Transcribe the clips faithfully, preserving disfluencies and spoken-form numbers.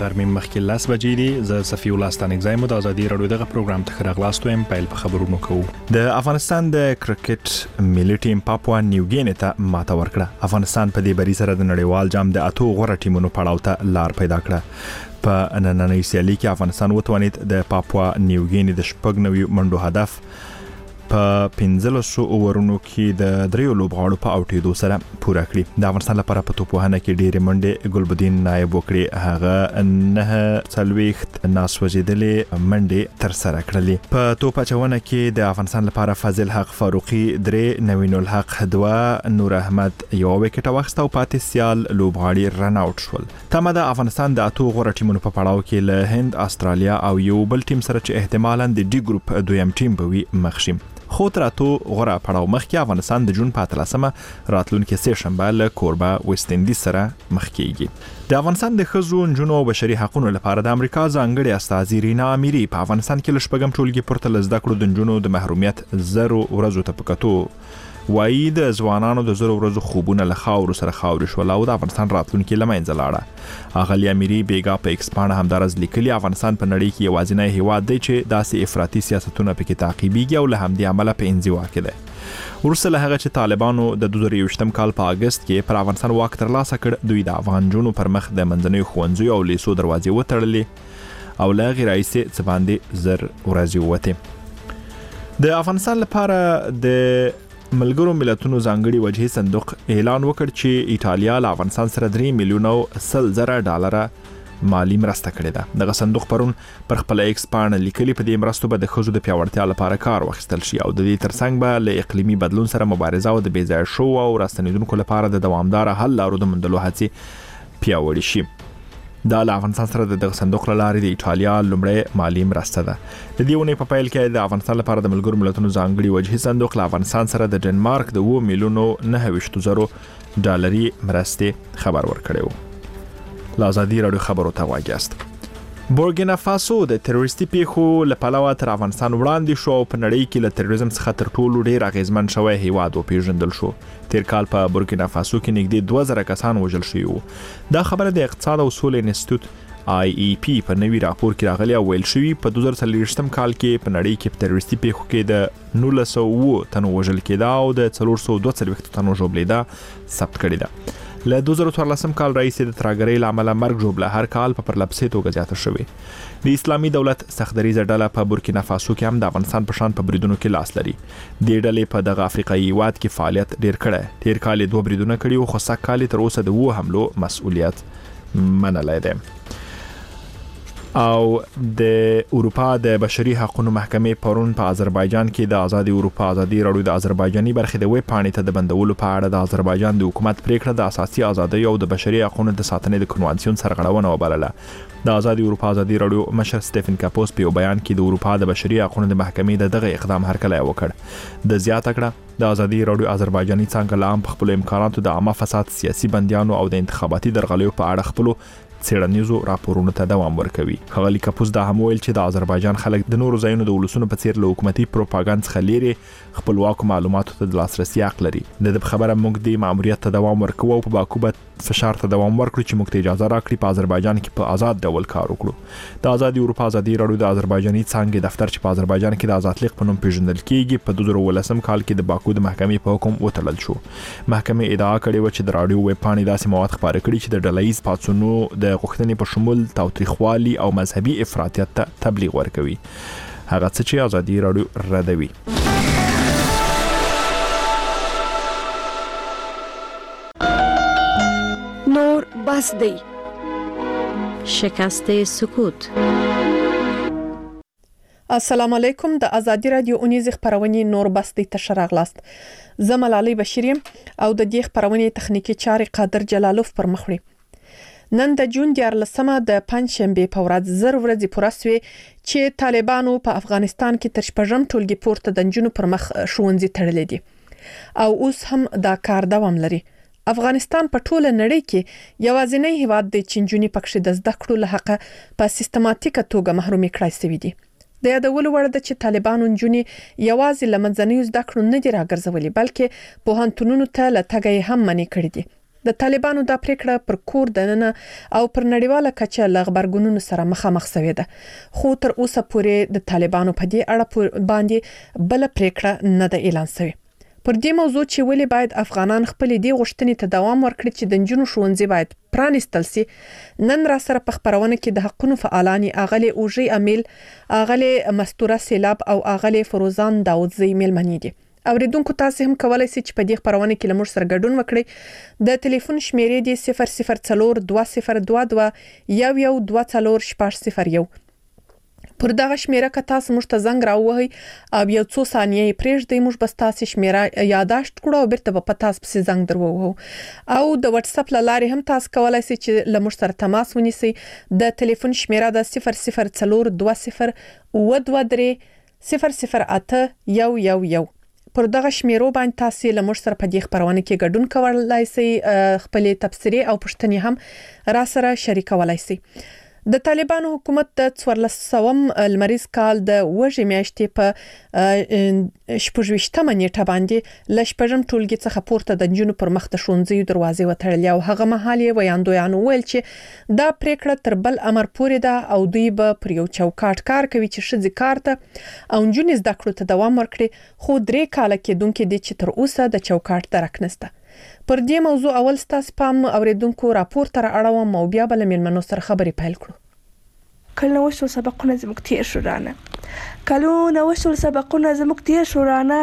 غرمې مخکې لاس بجې دي. زه صفي الله ستانګزایم د ازادي رادیو دغه پروګرام ته خراغلاستو ام پیل په خبرونو کوو. د افغانستان د کرکټ ملي ټیم پاپوا نیوګینی ته ماته ورکړه. افغانستان په دې بری سره د نړیوال جام د اتو غوړه ټیمونو پړاو ته لار پیدا کړه. په نننۍ سیالي کې افغانستان وتوانید د پاپوا نیوګینی د شپږ نوي منډو هدف په پنځلسو اورونو کې د دریو لوبغاړو په اوټېدو سره پوره کړی. د افغانستان لپاره په توپوهنه کې ډېرې منډې ګلبدین نایب وکړي. هغه نه څلوېښت ناسوځېدلې منډې تر سره کړلې. په توپ اچونه کې د افغانستان لپاره فاضل حق فاروقي درې، نوین الحق دوه، نور احمد یو وکټ واخیسته او پاتې سیال لوبغاړي رن اوټ شول. تمه د افغانستان د اتو غوړه ټیمونو په پړاو کې له هند، استرالیا او یو بل ټیم سره چې احتمالاً د ډي ګروپ دویم ټیم به وي مخ شي. خو تر اتو غوړه پړاو مخکې افغانستان د جون په اتلسمه راتلونکي سه شنبه له کوربه ویسټ انډیز سره مخ کیږي. د افغانستان د ښځو، نجونو او بشري حقوقو لپاره د امریکا ځانګړي استازي رینا امیری په افغانستان کې له شپږم ټولګي پورته له زده کړو د نجونو د محرومیت زرو ورځو ته په کتو وایي د ځوانانو د زرو ورځو خوبونه له خاورو سره خاورې شول او د افغانستان راتلونکي له منځه لاړه. اغلې امیری بیګا په ایکس پاڼه همدارز لیکلي افغانستان په نړۍ کې یوازینی هیواد دی چې داسې افراطي سیاستونه پکې تعقیبېږي او له همدې امله په انزوا کې دی. وروسته له هغه چې طالبانو د دوه زره یوویشتم کال په اگست کې پر افغانستان واک ترلاسه کړ، دوی د افغان جنونو پر مخ د منځنیو ښوونځیو او لیسو دروازې وتړلې او له هغې راهیسې څه باندې زر ورځې ووتې. د افغانستان لپاره د ملګرو ملتونو ځانګړي وجهي صندوق اعلان وکړ چې ایټالیا له افغانستان سره درې میلیونه سل زره ډالره مالی مرسته کړې ده. دغه صندوق پرون پر خپل ایکس پاڼه لیکلي په دې مرستو به د ښځو د پیاوړتیا لپاره کار واخیستل شي او د دې ترڅنګ به له اقلیمي بدلون سره مبارزه او د بې ځایه شوو او راستنېدونکو لپاره د دوامداره حل لارو د موندلو هڅې پیاوړې شي. دا له افغانستان سره د دغه صندوق له لارې د ایټالیا لومړی مالی مرسته ده. د دې اونۍ په پیل کې د افغانستان لپاره د ملګرو ملتونو ځانګړي وجهي صندوق له افغانستان سره د ډنمارک د اوه میلیونو نهه ویشت زرو ډالري مرستې خبر ورکړی و. له ازادي راډیو خبرو ته غوږ یاست. بورکینا فاسو د تروریستي پیښو له پلوه تر افغانستان وړاندې شو او په نړۍ کې له تروریزم څخه تر ټولو ډیر اغیزمن شوی هیواد وپیژندل شو. تیر کال په بورکینا فاسو کې نږدې دوه زره کسان وژل شوي وو. دا خبره د اقتصاد او سولې انسټیټیوټ آی ای پی په نوي راپور کې راغلي او ویل شوي په دوه زره څلوېښتم کال کې په نړۍ کې په تروریستي پیښو کې د نولس سوه اووه تنو وژل کېده او د څلور سوه دوه څلوېښت تنو ژوبلېده ثبت کړې ده. له دوه زره څوارلسم کال راهیسې د ترهګرۍ له امله مرګ ژوبله هر کال په پرلپسې توګه زیاته شوې. د اسلامي دولت سختدریځه ډله په بورکینا فاسو کې هم د افغانستان په شان په بریدونو کې لاس لري. دې ډلې په دغه افریقایي هیواد کې فعالیت ډیر کړی. تیر کال دوه بریدونه کړي او خو سږ کال تر اوسه د اووه حملو مسؤلیت منلی دی. او د اروپا د بشري حقوقو محکمې پرون په آذربایجان کې د آزادي اروپا ازادي راډیو د آذربایجاني برخې د ویب پاڼې ته د بندولو په اړه د آذربایجان د حکومت پریکړه د اساسي ازادۍ او د بشري حقوقو د ساتنې د کنوانسیون سرغړونه وبلله. د آزادي اروپا ازادي راډیو مشر سټیفن کاپوس په یو بیان کې د اروپا د بشري حقوقو د محکمې د دغه اقدام هرکلی وکړ. د زیاته کړه د آزادي راډیو آذربایجاني څانګه لا هم په خپلو امکاناتو د عامه فساد، سیاسي بندیانو او د انتخاباتي درغلیو په اړه خپلو څېړنیزو راپورونو ته دوام ورکوي. ښاغلي کاپوس دا هم ویل چې د آذربایجان خلک د نورو ځایونو د ولسونو په څیر له حکومتي پروپاګاندا څخه لري خپلواکو معلوماتو ته د لاسرسي حق لري. د دې خبره موږ د ماموریت ته دوام ورکوو او په باکو به فشار ته دوام ورکړو چې موږ ته اجازه راکړي په آذربایجان کې په آزاد ډول کار وکړو. د آزادي اروپا ازادي راډیو د آذربایجاني څانګې دفتر چې په آذربایجان کې د آزادلیق په نوم پیژندل کیږي په دوه زره اوولسم کال کې د باکو د محکمې په حکم وتړل شو. محکمې ادعا کړې و چې د راډیو ویب پاڼې داسې مواد خپاره کړي چې د ډلهییز پاڅونونو د غوښتنې په شمول تاوتریخوالي او مذهبي افراطیت ته تبلیغ ورکوي. هغه څه چې ازادي راډیو ردوي. نور بس دی. شکست سکوت. السلام علیکم. د ازادي راډیو اونیز خبرونه نور بس دی ته راغلاست. زه ملالۍ بشیریم او د دې خبرونه تخنیکی چارې قادر جلالوف پر مخ وړي. نن د جون دیارلسمه د پنځشنبه په ورځ زر ورځې پوره شوې چې طالبانو په افغانستان کې تر شپږم ټولګي پورته د نجونو پر مخ ښوونځي تړلې دي او اوس هم دا کار دوام لري. افغانستان په ټوله نړۍ کې یوازینی هیواد دی چې نجونې پکې د زده کړو له حقه په سیستماتیکه توګه محرومې کړای شوې دي. د یادولو وړ ده چې طالبانو نجونې یوازې له منځنیو زده کړو نه دي راګرځولې بلکې پوهنتونونو ته له تګ هم منع کړې دي. د طالبانو د پریکړه پر کور دننه او پر نړیواله کچه لغبرګونونو سره مخامخ شوې ده خو تر اوسه پورې د طالبانو په دې اړه باندې بل پریکړه نه ده اعلان شوې پر دې موضوع چې ولې باید افغانان خپل دې غوښتنې ته دوام ورکړي چې د نجونو ښوونځي باید پرانیستل سي نن را سره په خبرونه کې د حقوقو فعالان اغلی اوجي امیل اغلی مستوره سیلاب او اغلی فروزان داوودزی میلمنې دي اوریدونکو تاسو هم کولای شئ چې په دې خبرونه کې لمر سره ګډون وکړئ د ټلیفون شمیرې دی صفر صفر څلور دوه صفر دوه دوه یو یو دوه څلور شپږ صفر یو پر دغه شمیره که تاسو موږ ته زنګ راووهئ او یو څو ثانیې پرېږدئ موږ به تاسو شمیره یاداشت کړو او بیرته به په تاسو پسې زنګ درووهو او د واتس اپ لارې هم تاسو کولای شئ چې له موږ سره تماس ونیسئ د ټلیفون شمیره د صفر صفر څلور دوه صفر اووه دوه درې صفر صفر اته یو یو یو پر دغه شمیرو باندې تاسو له موږ سره په دې خبرونه کې ګډون کولای شئ خپل تبصرې او پوښتنې هم را سره شریکولای شئ د طالبانو حکومت د څوارلس سوم لمریز کال د وژې میاشتې په شپږویشتمه نیټه باندې ل شپږم ټولګي څخه پورته د نجونو پر مخ د ښوونځیو دروازې وتړلې او هغه مهال یې ویاندویانو ویل چې دا پریکړه تر بل امر پورې ده او دوی به پر یو چوکاټ کار کوي چې ښځې کار ته او نجونې زده کړو ته دوام ورکړي خو درې کاله کېدونکې دي چې تر اوسه د چوکاټ درک نشته پر دې موضوع اول ستاسو پام اوریدونکو راپور تر اړوم او بیا بل میلمنو سره خبرې پیل کړو کله وشو سبقونه زموږ تیر شو رانه کلونه وشو سبقونه زموږ تیر شو رانه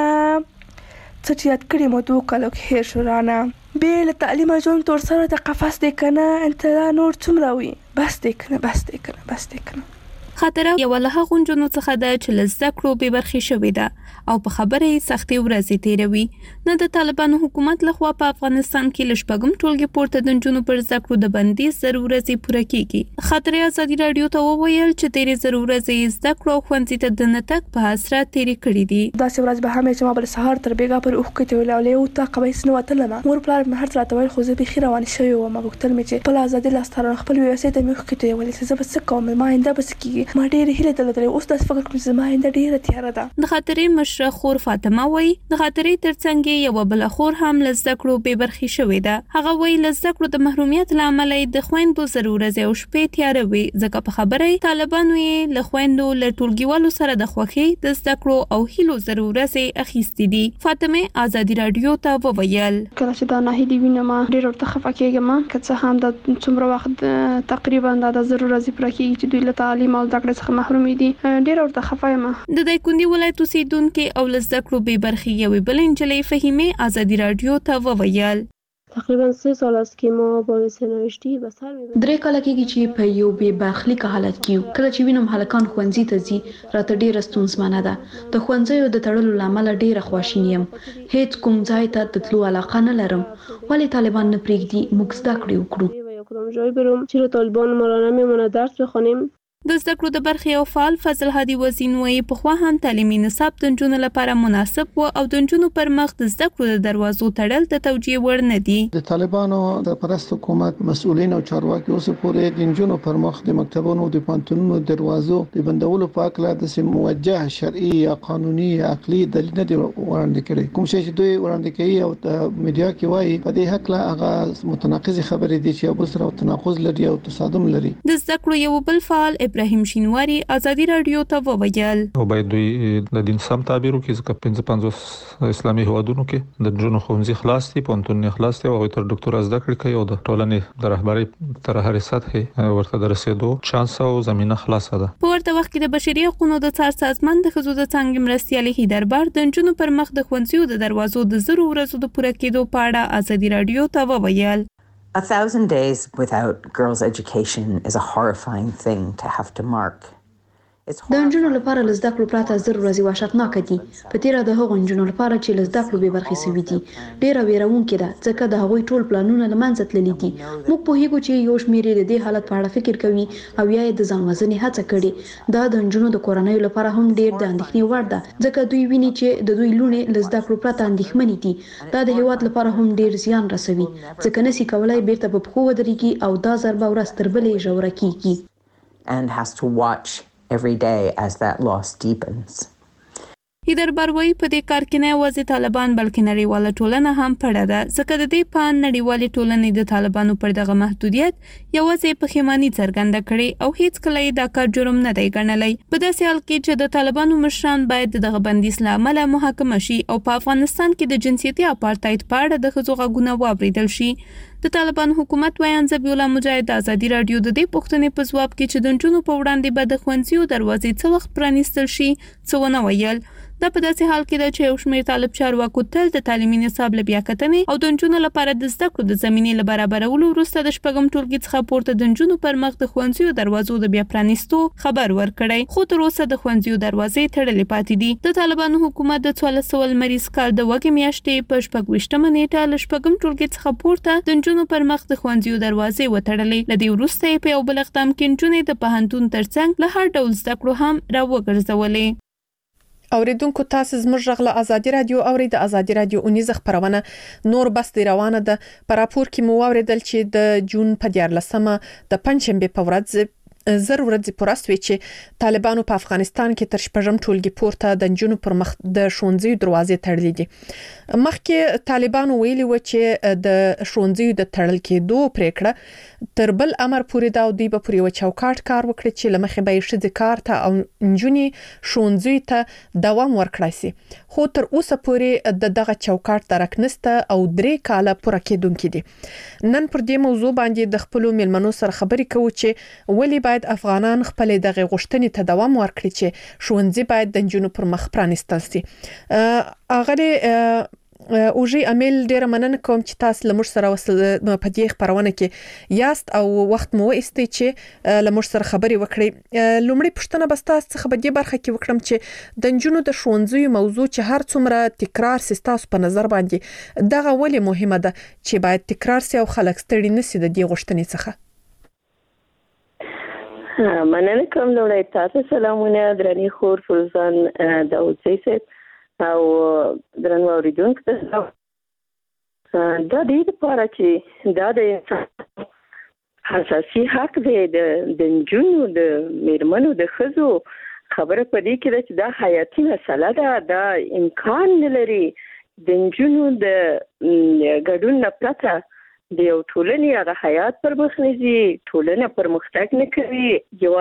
څه چې یاد کړی مو دوه کلو کې هیر شو رانه بیل تعلیم جون تور سره د قفس دی کنه انت لا نور څومره وي بس دی کنه بس دی کنه بس دی کنه خاطره یو له هغه غونډونو څخه د چلزده کړو به برخې شوې ده او په خبره یې سختي ورځې تیروي نه د طالبانو حکومت لخوا په افغانستان کې لشپږم ټولګي پورته د جنونو پر زده کړو د بندیز ضرورت پوره کیږي خاطره ازادي رادیو ته وویل چې تیرې ضرورت زده کړو خوندې ته د نتک په حسرت تیرې کړې دي دا څه ورځ به هم چې ما بل سهار تر بیګا پر اوخ کې ولولې او تا قبې سنو وتلم مور پلار مې هر څه راته ویل خو زه به خیر روان شوی و ما وکتل مې چې په آزادي لاستر خپل ویسې ته مې اوخ کې ولې زه بس کوم ما انده بس کیږي ما ډېر هیله درلوده اوس د فکر کوم زما انده ډېره تیاره ده د خاطرې مشره خور فاطمه وای د خاطرې ترڅنګ یو بل خور هم لزده کړو به برخې شوې ده هغه وای لزده کړو د محرومیت لامل د خويندو ضرورت او شپې تیاره وي ځکه په خبره طالبانو یې له خويندو له ټولګیوالو سره د خوخي د زده کړو او هیلو ضرورت اخیستې دي فاطمه ازادي رادیو ته وویل کله چې دا نه هیلې وینم ډېر ورته خفه کېږم که څه هم د څومره وخت تقریبا د ضرورت پر کې چې دوی له تعلیم او زده کړې څخه محروم دي ډېر ورته خفه یم د دایکندي ولایت اوسیدونکو او لزده کړو به برخې یوې بل انجلۍ فهیمه ازادي رادیو ته وویل تقریبا سه سال است که ما با سرنوشتی به سر میبریم درې کاله کېږي چې په یو بې برخلیک حالت کې کله چې وینم هلکان ښوونځي ته ځي راته ډېره ستونزمنه ده د ښوونځیو د تړلو لامل ډېره خواشینی یم هیڅ کوم ځای ته د تلو علاقه نه لرم ولې طالبان نه پرېږدي موږ زده کړې وکړو یا کدام جای برم چرا طالبان ما را نمیمونه درس بخوانیم د زده کړو د برخې او فعال فضل هادي وزین وایي په خو هم تعلیمي نصاب د جنونو لپاره مناسب و او د جنونو پر مخ د زده کړو د دروازو تړل د توجیه ور نه دي د طالبانو د پرست حکومت مسؤلین او چارواکي اوس پورې د جنونو پر مخ د مکتبونو د پانتونونو دروازو د بندولو په اړه د سم موجه شرعي یا قانوني یا عقلي دلیل نه دی وړاندې کړي کوم شي چې دوی وړاندې کوي او د میډیا کې وایي په دې حق لا هغه متناقض خبرې دي چې بل سره تناقض لري او تصادم لري د زده کړو یو بل فعال ابراهیم شینواری ازادي رادیو ته وویل او باید دوی د دین سم تعبیر وکړي ځکه پنځه پنځوس اسلامي هوادونو کې د جنونو ښوونځي خلاص دي پونتون خلاص دي او تر ډاکټر زده کړې کوي او د ټولنې د رهبرۍ تر هرې سطحې ورته د رسیدو چانس او زمينه خلاصه ده په ورته وخت کې د بشري حقوقو د څار سازمان د خزو د څنګه مرستيالي هیدربار د جنونو پر مخ د ښوونځیو د دروازو د زرو ورځو د پوره کېدو په اړه ازادي رادیو ته وویل A thousand days without girls' education is a horrifying thing to have to mark. د نجونو لپاره لزده کړو پراته زر ورځې وحشتناک دي په تیر د هغو نجونو لپاره چې لزده کړو به برخې سوي دي ډیره ویرونکې ده ځکه د هغوی ټول پلانونه لمنځه تللي دي موږ په هیڅ چې یو شمېر د دې حالت په اړه فکر کوي او یا د ځان وژنې هڅه کړي دا د نجونو د کورنۍ لپاره هم ډیر د اندېښنې وړ ده ځکه دوی ویني چې د دوی لونې لزده کړو پراته اندېښمنې دي دا د هیواد لپاره هم ډیر زیان رسوي ځکه نسی کولای بیرته په پخو ودرېږي او دا ضربه ورځ تر بلې ژوره کیږي and has to watch every day as that loss deepens. هیدر باروی په دې کار کې نه یوازې طالبان بلکې نړیواله ټولنه هم پړه ده، ځکه د دې په نړیوالې ټولنې د طالبانو پر دغه محدودیت یوازې پښیماني څرګنده کړې او هیڅ کله یې دا کار جرم نه دی ګڼلی. په داسې حال کې چې د طالبانو مشران باید دغه بندیز له امله محاکمه شي او په افغانستان کې د جنسیتي اپارټاید په اړه د ښځو غږونه واورېدل شي. د طالبان حکومت ویان ذبیح الله مجاهد د ازادي راډیو د دې پوښتنې په ځواب کې چې د نجونو په وړاندې به د ښوونځیو دروازې څه وخت پرانیستل شي څه ونه ویل. دا په داسې حال کې ده چې یو شمېر طالب چارواکو تل د تعلیمي نصاب له بیاکتنې او د نجونو لپاره د زده کړو د زمینې له برابرولو وروسته د شپږم ټولګي څخه پورته د نجونو پر مخ د ښوونځیو دروازو د بیا پرانیستو خبر ورکړی، خو تر اوسه د ښوونځیو دروازې تړلې پاتې دي. د طالبانو حکومت د څوارلس سوه لمریز کال د وږمې میاشتې په شپږ ویشتمه نیټه له شپږم ټولګي څخه پورته د نجونو پر مخ د ښوونځیو دروازې وتړلې. له دې وروسته یې په یو بل اقدام کې نجونې د پوهنتون ترڅنګ له هر ډول زده کړو هم راوګرځولې. اوریدونکو تاسو زموږ غږ له ازادي رادیو اوري د ازادي رادیو اونیزه خبرونه نور بس دی روانه ده. په راپور کې مو اوریدل چې د جون په دیارلسمه د پنځشنبه په ورځ زر ورځې پوره شوې چې طالبانو په افغانستان کې تر شپږم ټولګي پورته د نجونو پر مخ د ښوونځیو دروازې تړلې دي. مخکې طالبانو ویلي و چې د ښوونځیو د تړل کېدو پریکړه تر بل امر پورې دا او دوی به پر یو چوکاټ کار وکړي چې لمخې به یې ښځې کار ته او نجونې ښوونځیو ته دوام ورکړای شي. خو تر اوسه پورې د دغه چوکاټ درک نسته او درې کاله پوره کېدونکي دي. نن پر دې موضوع باندې د خپل میلمنو سره خبرې کوو چې ولې باید افغانان خپل دغه غوښتنې ته دوام ورکړي چې ښوونځي باید د نجونو پر مخ پرانیستل شي. اغه اوجی امیل ډیره مننه کوم چې تاسو لمر سره په دې خبرونه کې یاست او وخت مو ایستي چې لمر سره خبرې وکړي. لومړی پښتنه بس تاسو څخه په دې برخه کې وکړم چې د نجونو د ښوونځیو موضوع چې هر څومره تکرار سي تاسو په نظر باندې دغه ولې مهمه ده چې باید تکرار سي او خلک ستړي نشي د دې غوښتنې څخه؟ مننه کوم لوړی تاسو سلامونه درنی خور فروزان داوودزی صاحب او درنو اوریدونکو ته. دا دې لپاره چې دا د انسان اساسي حق دی د نجونو د میرمنو د ښځو خبره په دې کې ده چې دا حیاتي مسله ده. دا امکان نه لري د نجونو د ګډون نه پرته د یو ټولنې هغه حیات پر مخ نه ځي، ټولنه پرمختګ نه کوي. یو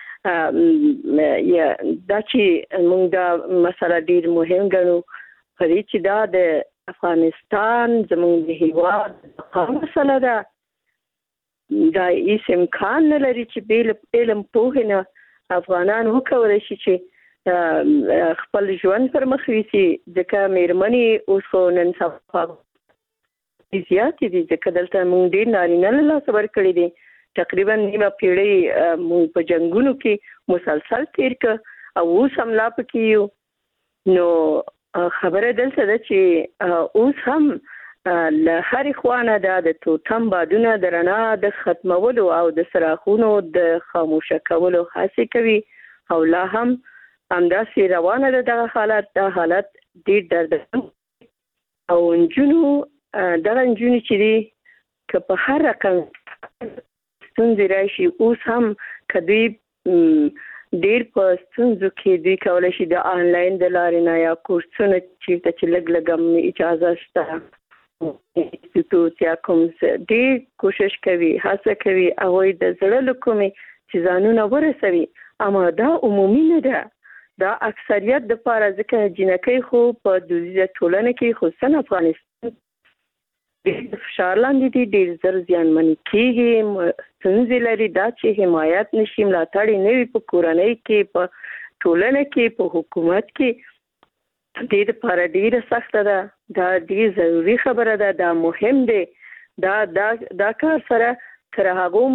یا دا چې موږ دا مسله ډیر مهم ګڼو په دې چې دا د افغانستان زموږ د هیواد د مسله ده. دا هیڅ امکان نه لري چې بې علم پوهې نه افغانان وکولی شي چې خپل ژوند پر مخ یوسي، ځکه میرمنې اوس خو نن سبا زیاتې دي، ځکه دلته موږ ډېر نارینه له لاسه ورکړي دي. تقریبا نیمه پیړۍ موږ په جنګونو کې مسلسل تیر کړ او اوس هم لا پکې یو. نو خبره دلته ده چې اوس هم له هرې خوا نه دا د توتم بادونه د رڼا د ختمولو او د څراغونو د خاموشه کولو هڅې کوي او لا هم همداسې روانه ده دغه حالت. دا حالت ډېر دردناک او نجونو دغه نجونې چې دي که په هر رقم ستونزې راشي اوس هم که دوی ډېر په ستونزو کې دوی کولی شي د آنلاین د لارې نه یا کورسونه چېرته چې لږ لږ هم اجازه شته انسټیټوټ یا کوم ډېر کوشش کوي، هڅه کوي هغوی د زړه له کومې چې ځانونه ورسوي. اما دا عمومي نه ده، دا اکثریت دپاره، ځکه جینکۍ خو په دودیزه ټولنه کې خصوصا افغانستان ډېر فشار لاندې دي، ډېر زر زیانمنې کېږي، ستونزې لري. دا چې حمایت نشي، ملاتړ یې نه وي په کورنۍ کې، په ټولنه کې، په حکومت کې، دې دپاره ډېره سخته ده. دا ډېر ضروري خبره ده، دا مهم دی. دا دا دا کار سره تر هغو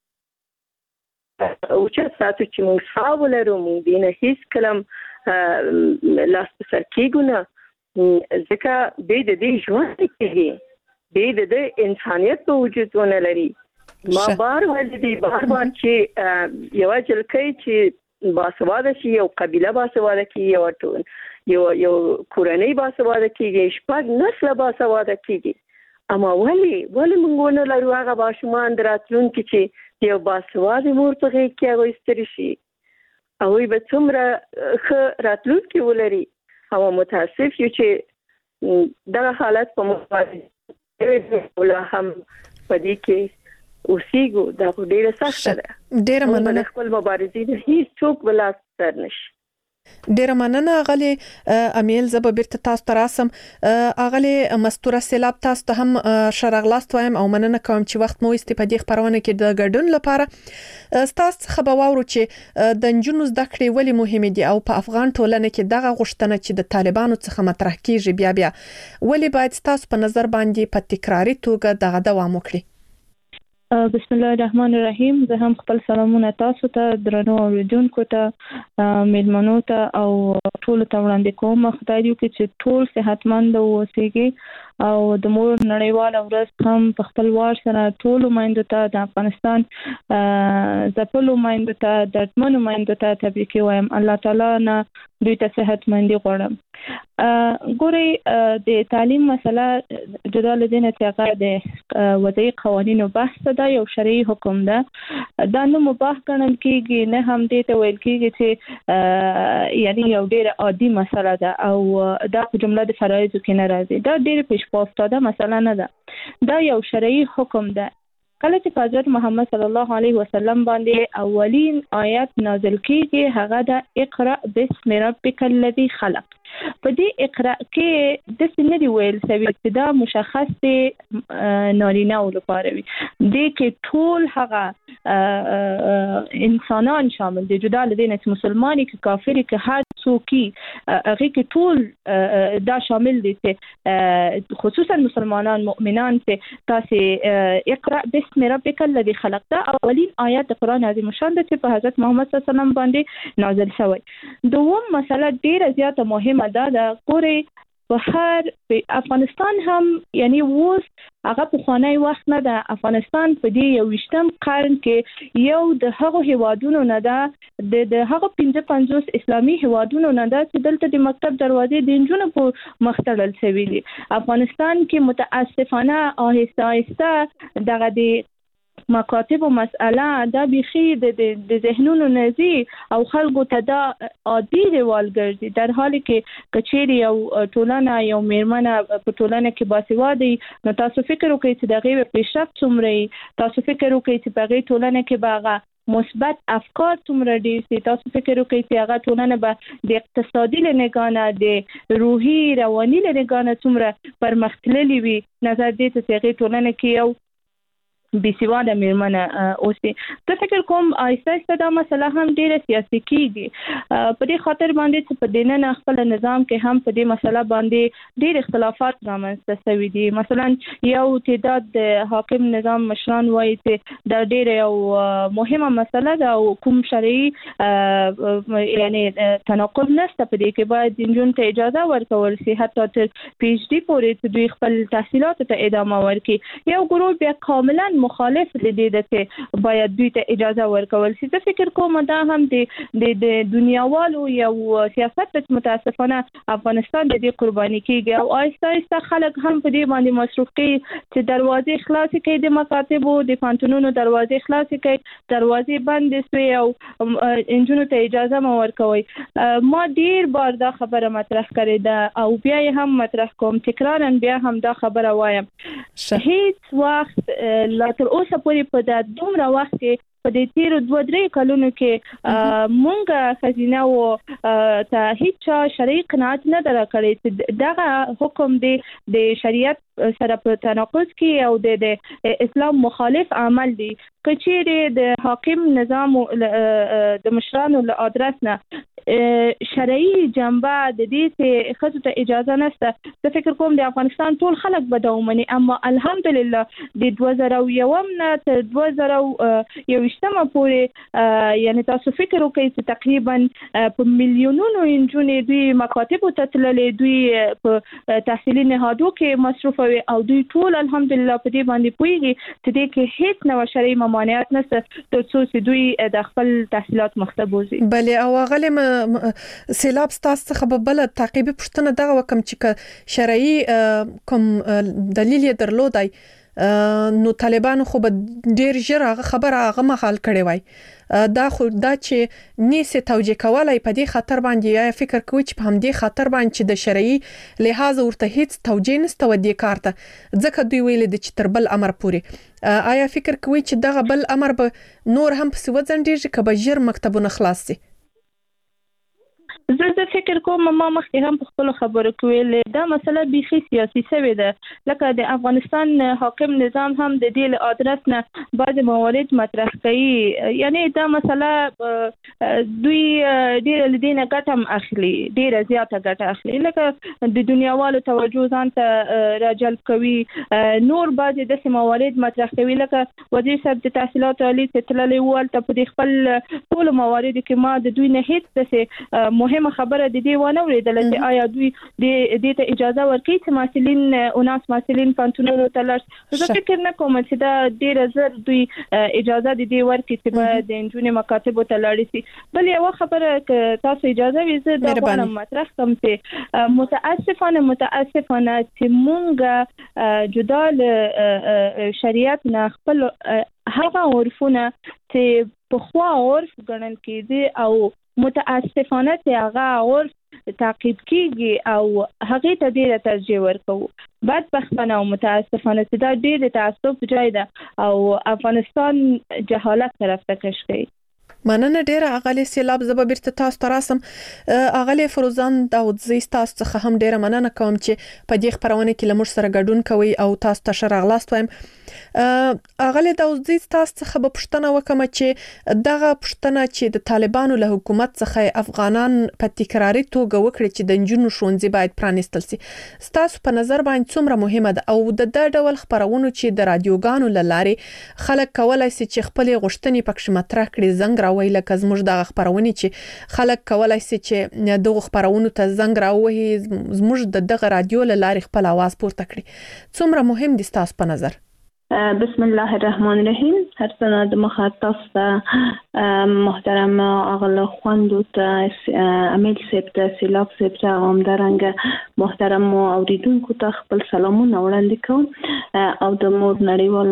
اوچت ساتو چې موږ ساه ولرو، موږ دې نه هېڅ کله لاس په سر کېږو نه، ځکه بې د دې ژوند نه کېږي، بې د د انسانیت په وجود ونه لري. ما بار ویلي دي بار بار چې یوه جلکۍ چې باسواده شي، یو قبیله باسواده کېږي، یو یو کورنۍ باسواده کېږي، شپږ نسله باسواده کېږي. اما ولې ولې موږ ونه لرو هغه ماشومان د راتلونکي چې یو باسواده مور په غېږ کې هغوی سترې شي، هغوی به څومره ښه راتلونکي ولري. او متاسف یو چې دا حالت په مبارزه ولا هم پدې کې اوسېګو دا ډېر سخت ده. ډېر مننه. خپل مبارزې د هیڅ څوک بلا ستر نشي. ډیر مننه غلي امیل زب بیرته تاسو ته راسم. اغلی مستوره سیلاب تاسو ته هم شرغلاست وایم او مننه کوم چې وخت مو استفادې خبرونه کې د ګډون لپاره. تاسو څخه به واورو چې د نجونو زده کړې ولې مهمه دي او په افغان ټولنه کې دغه غوښتنه چې د طالبانو څخه مطرح کیږي بیا بیا ولې باید تاسو په نظر باندې په تکراری توګه دغه دوام وکړي. بسم الله الرحمن الرحیم. زه هم خپل سلامونه تاسو ته درنو اوریدونکو ته میلمنو ته او ټول ته وړاندې کوم. خدای دې وکړي چې ټول صحتمند اوسئ او د مور نړیواله ورځ هم په خپل وار سره ټول مایندو ته د افغانستان ځپلو مایندو ته د ډمنو مایندو ته تبریک وایم. الله تعالی نه دوی ته صحتمندي غواړم. ګوري د تعلیم مسله جدا لدینه چې هغه د وضعي قوانینو بحث ده، یو شرعي حکم ده. دا نو مباح ګڼل کیږي نه هم دې ته ویل کیږي چې یعنی یو ډېر عادي مسله ده او دا په جمله د فرایضو کې نه راځي. دا ډېر پیش پافتاده مسله نه ده. دا یو شرعي حکم ده. کله چې حضرت محمد صلی الله علیه وسلم باندې اولین آیت نازل کیږي هغه د اقرأ بسم ربک الذی خلق. په دې اقرأ کې د سنري ویل سوي چې دا مشخص دي نارینه او لپاره وي. دې کې ټول هغه انسانان شامل دي، جدا لدینه چې مسلمانۍ کې کافر کې هر څوکي هغه کې ټول دا شامل دي چې خصوصا مسلمانان مؤمنان چې تاسو اقرأ بسم ربک الذی خلق دا اولین آیات د قران عظیم شان د په حضرت محمد صلی الله علیه وسلم باندې نازل شوی. دوم مسله ډیره زیاته مهمه ده. دا ګوري په هر افغانستان هم یعنی ووس هغه په خوانی وخت نه ده. افغانستان په دې یو وشتم قرن کې یو د هغو هیوادونو نه ده د د هغو پنځه پنځوس اسلامي هیوادونو نه ده چې دلته د مکتب دروازې د نجونو په مخ تړل شوي دي. افغانستان کې متاسفانه آهسته آهسته دغه د مکاتب و مسئله دا بیخی د ذهنونو نزی او خلقو ته دا عادي روال ګرځي، در حالی کې کچېری یو ټولنه یو میرمنه په ټولنه کې باسوادي نو تاسو فکر وکړئ چې دغه پیشرفت څومره. تاسو فکر وکړئ چې په هغه ټولنه کې باغه مثبت افکار څومره دي. تاسو فکر وکړئ چې هغه ټولنه به د اقتصادي لنګانه د روحي رواني لنګانه څومره پرمختللي وي. نظر دې ته هغه ټولنه کې یو بيسواده میرمنه اوسي. زه فکر کوم آیسته آیسته دا مسله هم ډیره سیاسي کیږي. په دې خاطر باندې چې په دینه خپل نظام کې هم په دې مسله باندې ډیر اختلافات رامنځته شوي دي. مثلا یو تعداد د حاکم نظام مشران وایي چې دا ډیره یو مهمه مسله ده او کوم شرعي یعنی تناقض نشته په دې کې باید جنون ته اجازه ورکول شي حتی تر پی ایچ ډي پورې چې دوی خپل تحصیلات ته ادامه ورکړي. یو ګروپ بیا کاملا مخالف دي چې باید دوی ته اجازه ورکول شي. زه فکر کوم دا هم د د دنیاوالو یو سیاست چې متاسفانه افغانستان د دې قرباني کیږي او آیسته آیسته خلک هم په دې باندې مصروف کړي چې دروازې خلاص کړي د مکاتبو د پانتونونو دروازې خلاص کړي، دروازې بند شي او انجونو ته اجازه مو ورکوي. ما ډیر بار دا خبره مطرح کړې ده او بیا هم مطرح کوم، تکرارا بیا هم دا خبره وایم. هیڅ وخت لا تر اوسه پورې په د دومره وخت کې په دې تیرو دوه درې کلونو کې مونږه خزینه او ته هیڅ شرعي قناعت نه درکړې چې دغه حکم دی د شریعت سره په تناقض کې او د اسلام مخالف عمل دی. کچېره د حاکم نظام د مشرانو له ادرس نه شرعي جنبه د دې چې خصوص ته اجازه نشته. زه فکر کوم د افغانستان ټول خلک به دا ومني، اما الحمدلله د دوه زره یوم نه تر دوه زره یوویشتمه پورې یعنی تاسو فکر وکړئ چې تقریبا په میلیونونو انجونې دوی مکاتبو ته تللې، دوی په تحصیلي نهادو کې مصروف وي او دوی ټول الحمدلله په دې باندې پوهیږي چې دې کې هیڅ نو شرعي ممانعت نشته تر څو چې دوی د خپل تحصیلات مخته بوزي. بله او غلم سیلاب ستاسو څخه به بل تعقیبي پوښتنه دغه وکم چې شرعي کوم دلیل یې درلودای نو طالبانو خو به ډیر ژر هغه خبره هغه مخال کړي وای دا خو دا چې نیسه توجیه کولای په دې خطر باندې یا فکر کوي چې په هم دې خطر باندې چې د شرعي لحاظ ورته هیڅ توجیه نشته و دې کارته ځکه دوی ویل د چې تر بل امر پوري آیا فکر کوي چې دغه بل امر به نور هم په سوځندېږي کبه ژر مکتبونه خلاص شي؟ زه زه فکر کوم ما مخکې هم په خپل خبرو کې ویل دا مسله بيخي سیاسي شوې ده لکه د افغانستان حاکم نظام هم د دې له ادرس نه بعض موارد مطرح کوي یعنی دا مسله دوی ډېر لدینه ګټه هم اخلي ډېر زیاته ګټه اخلي لکه د دنیاوالو توجه ځان ته راجلب کوي نور بعض د موارد مطرح کوي لکه وزیر صاحب د تحصیلات عالی تللی وال ته په خپل ټول موارد کې ما د دوی نه هیڅ څه مهم خبره د دې ونه وریدل چې آیا دوی د دې ته اجازه ورکړي چې مسؤلین او ناس مسؤلین پانتونونو ته لاړ زه فکر نه کوم چې دا ډیر زر دوی اجازه د دې ورکړي چې د انجونې مکاتب ته لاړ شي بل یو خبره تاسو اجازه ویزه دا غواړم مطرح کوم چې متاسفانه متاسفانه چې مونږ جدا له شریعت نه خپل هغه عرفونه چې په خوا عرف ګڼل کېدي او متاسفانه چې هغه عرف تعقیب کیږي او هغه ته ډیره ترجیح ورکوي بدبختانه او متاسفانه چې دا ډیره تعصب ځای ده او افغانستان جهالت طرف ته کش کوي مننه ډیره اغلی سیلاب زب بیرته تاسو تراسم اغلی فروزان داودزی تاسو څخه هم ډیره مننه کوم چې په دې خبرونه کې لمر سره ګډون کوي او تاسو ته شرغلاست وایم اغلی داودزی تاسو څخه به پښتنه وکم چې دغه پښتنه چې د طالبانو له حکومت څخه افغانان په تکراری توګه وکړي چې د جنونو شونځي باید پرانیستل شي تاسو په نظر باندې څومره مهمه ده او د د ډول خبرونو چې د رادیوګانو لاره خلک کولای شي چې خپل غوښتنې پکښ مطرح کړي زنګ راوي لکه زموږ د خبرونه چې خلک کولای شي چې دغه خبرونو ته زنګ راوي زموږ د دغه رادیو لاره خپل आवाज پورته کړي څومره مهم دي تاسو په نظر بسم الله الرحمن الرحیم هر څنګه د مخاطب ته محترم اغل خوندو ته امیل سپتا سیلاب سپتا همدارنګ محترم اوریدونکو ته خپل سلامونه وړاندې کوم او د مور نړیوال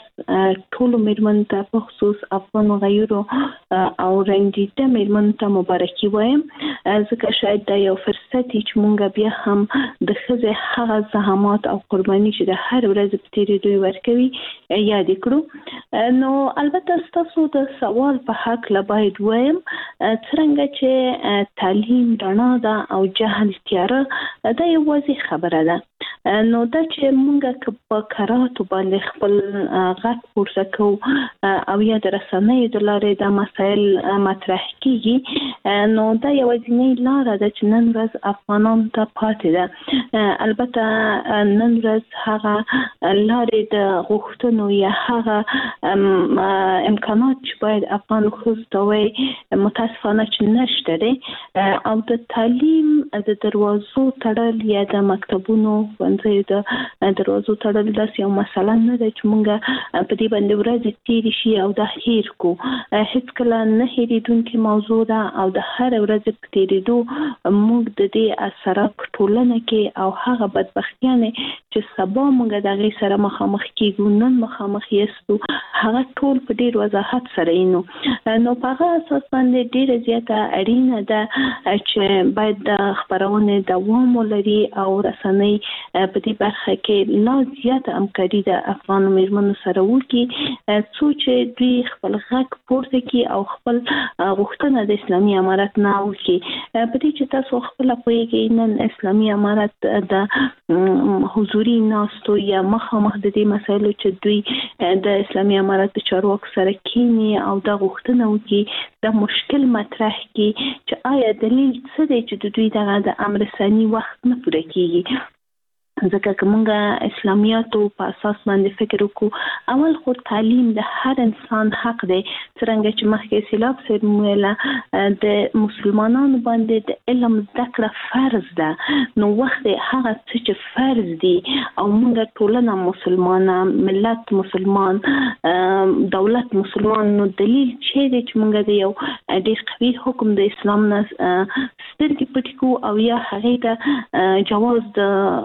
ورځ ټول میرمن ته په خصوص افغان غیرو او رنګیته میرمن ته مبارکي وایم ځکه شاید دا یو فرصت چې مونږ بیا هم د خزه هغه زحمات او قرباني چې د هر ورځ په تیری دوی ورکوي یاد کړو نو البته تاسو د سوال په حق لا باید وایم څنګه چې تعلیم رڼا ده او جهل تیاره دا یو واضح خبره ده نو دا چې مونږ په قرات باندې خپل غږ پورته کوو او یا د رسنیو د لارې د مسایل مطرح کیږي نو دا یو ځینې لاره ده چې نن ورځ افغانان ته پاتې ده البته نن ورځ هغه لارې د غوښتنو یا هغه امکانات چې باید افغان خوستوي متاسفانه چې نشته دي او د تعلیم د دروازو تړل یا د مکتبونو ونځي د دروازو تړل د یو مسله نه ده چې مونږ په دې باندې ورځ تیر شي او د هیر کو هیڅ کله نه هیریدونکې موضوع ده او د هر ورځ په تیریدو موږ د دې اثرات ټولنه کې او هغه بدبختیانه چې سبا موږ دغه سره مخامخ کیږو نن مخامخ یستو هغه ټول په ډیر وضاحت سره نو نو په هغه اساس باندې ډیره زیاته اړینه ده چې باید د خبرونه دوام ولري او رسنۍ په دې برخه کې لا زیاته همکاري د افغان میرمنو سره وکړي څو چې دوی خپل غږ پورته کړي او خپل غوښتنه د اسلامي امارت نه وکړي په دې چې تاسو خپل پوهیږئ نن اسلامي امارت د حضوري ناستو یا مخامخ د دې مسایلو چې دوی د اسلامي امارت د چارواکو سره کینی او د غوښتنه وکړي د مشکل مطرح کړي چې آیا دلیل څه دی چې دوی دغه د امر ثاني وخت نه پوره کیږي ځکه کومه اسلامیاتو په اساس باندې فکر وکړو اول خو تعلیم د هر انسان حق دی څنګه چې مخکې سیلاب سره مولا د مسلمانانو باندې د علم ذکر فرض ده نو وخت هغه چې فرض دي او موږ ټولنه مسلمانه ملت مسلمان دولت مسلمان نو دلیل چې دی چې موږ د یو ډیر قوي حکم د اسلام نه سترګې پټ کو او یا هغه د جواز د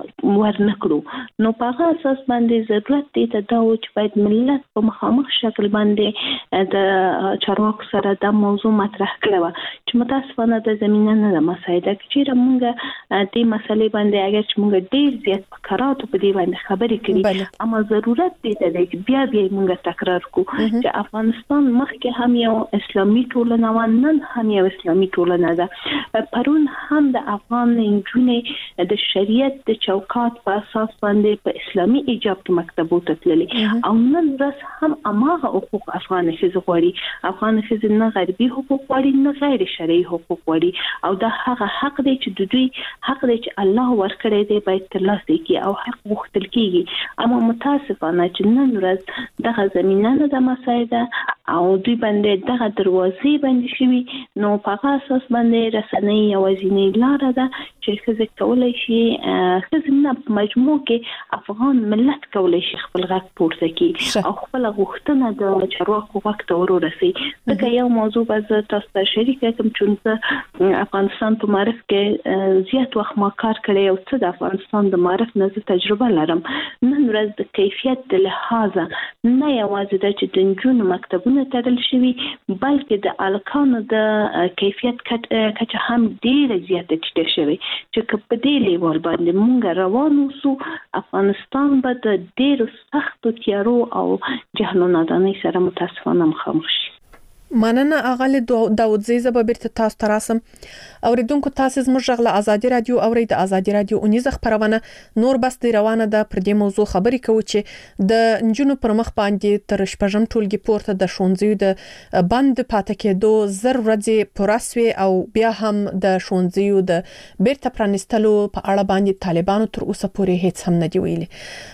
ورنکړو. نو په هغه اساس باندې ضرورت دی ته دا و چې باید ملت په مخامخ شکل باندې د چارواکو سره دا موضوع مطرح کړو چې متاسفانه د زمينه نه د مسایده چې موږ دې مسلې باندې اگر چې موږ ډیر زیات فکرات په دې باندې خبرې کړې اما ضرورت دی چې بیا بیا موږ تکرار کو چې افغانستان مخکې هم یو اسلامي ټولنه و نن هم یو اسلامي ټولنه ده. پرون هم د افغان نجونې د شریعت د چوکاټ په اساس باندې په اسلامي ایجاب کې مکتبو ته تللې او نن ورځ هم اماغه حقوق افغان ښځو غواړي. افغان ښځې نه غربي حقوق غواړي نه غیر شرعي حقوق غواړي او دا هغه حق دی چې د دوی حق دی چې الله ورکړی دی باید ترلاسه کړي او حق غوښتل کیږي. اما متاسفانه چې نن ورځ دغه زمينه نه د مسایده او دوی باندې دغه دروازې باندې شوي نو په هغه اساس باندې رسنۍ یوازینۍ لاره ده چې ښځې کولی شي ښځې نه په مجموع کې افغان ملت کولی شي خپل غږ پورته کړي او خپل غوښتنه د چارواکو غږ ته ورورسي. ځکه یو موضوع به زه تاسو ته شریکه کړم چې زه افغانستان په معرف کې زیات وخت ما کار کړی او څه د افغانستان د معرف نه زه تجربه لرم. نن ورځ د کیفیت د لحاظه نه یوازې د چې د نجونو مکتبونه تړل شوي بلکې د الکانو د کیفیت کچه هم ډیره زیاته ټیټه شوې چې په دې لیول باندې مونږ روان اوسو افغانستان به د ډیرو سختو تیارو او جهل و نادانۍ سره متاسفانه مخامخ شي. مننه اغلی داودزی زبا بیرته تاسو ته راسم. اوریدونکو تاسو زموږ غږ له ازادي رادیو اوري د ازادي رادیو اونیزه خبرونه نور بس دی روانه ده پر دې موضوع خبرې کوي چې د نجونو پر مخ باندې تر شپږم ټولګي پورته د شونځیو د بند پاتې کېدو زر ورځې پراسوي او بیا هم د شونځیو د بیرته پرانستلو په اړه باندې طالبانو تر اوسه پورې هیڅ هم نه دی ویلي.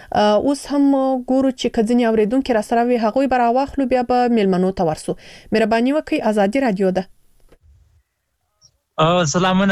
اوس هم ګورو چې کځنی اوریدونکو را سره وي هغوی بر واخلو بیا به ملمنو ته ورسو. مهرباني وکړئ ازادي رادیو ده. سلامونه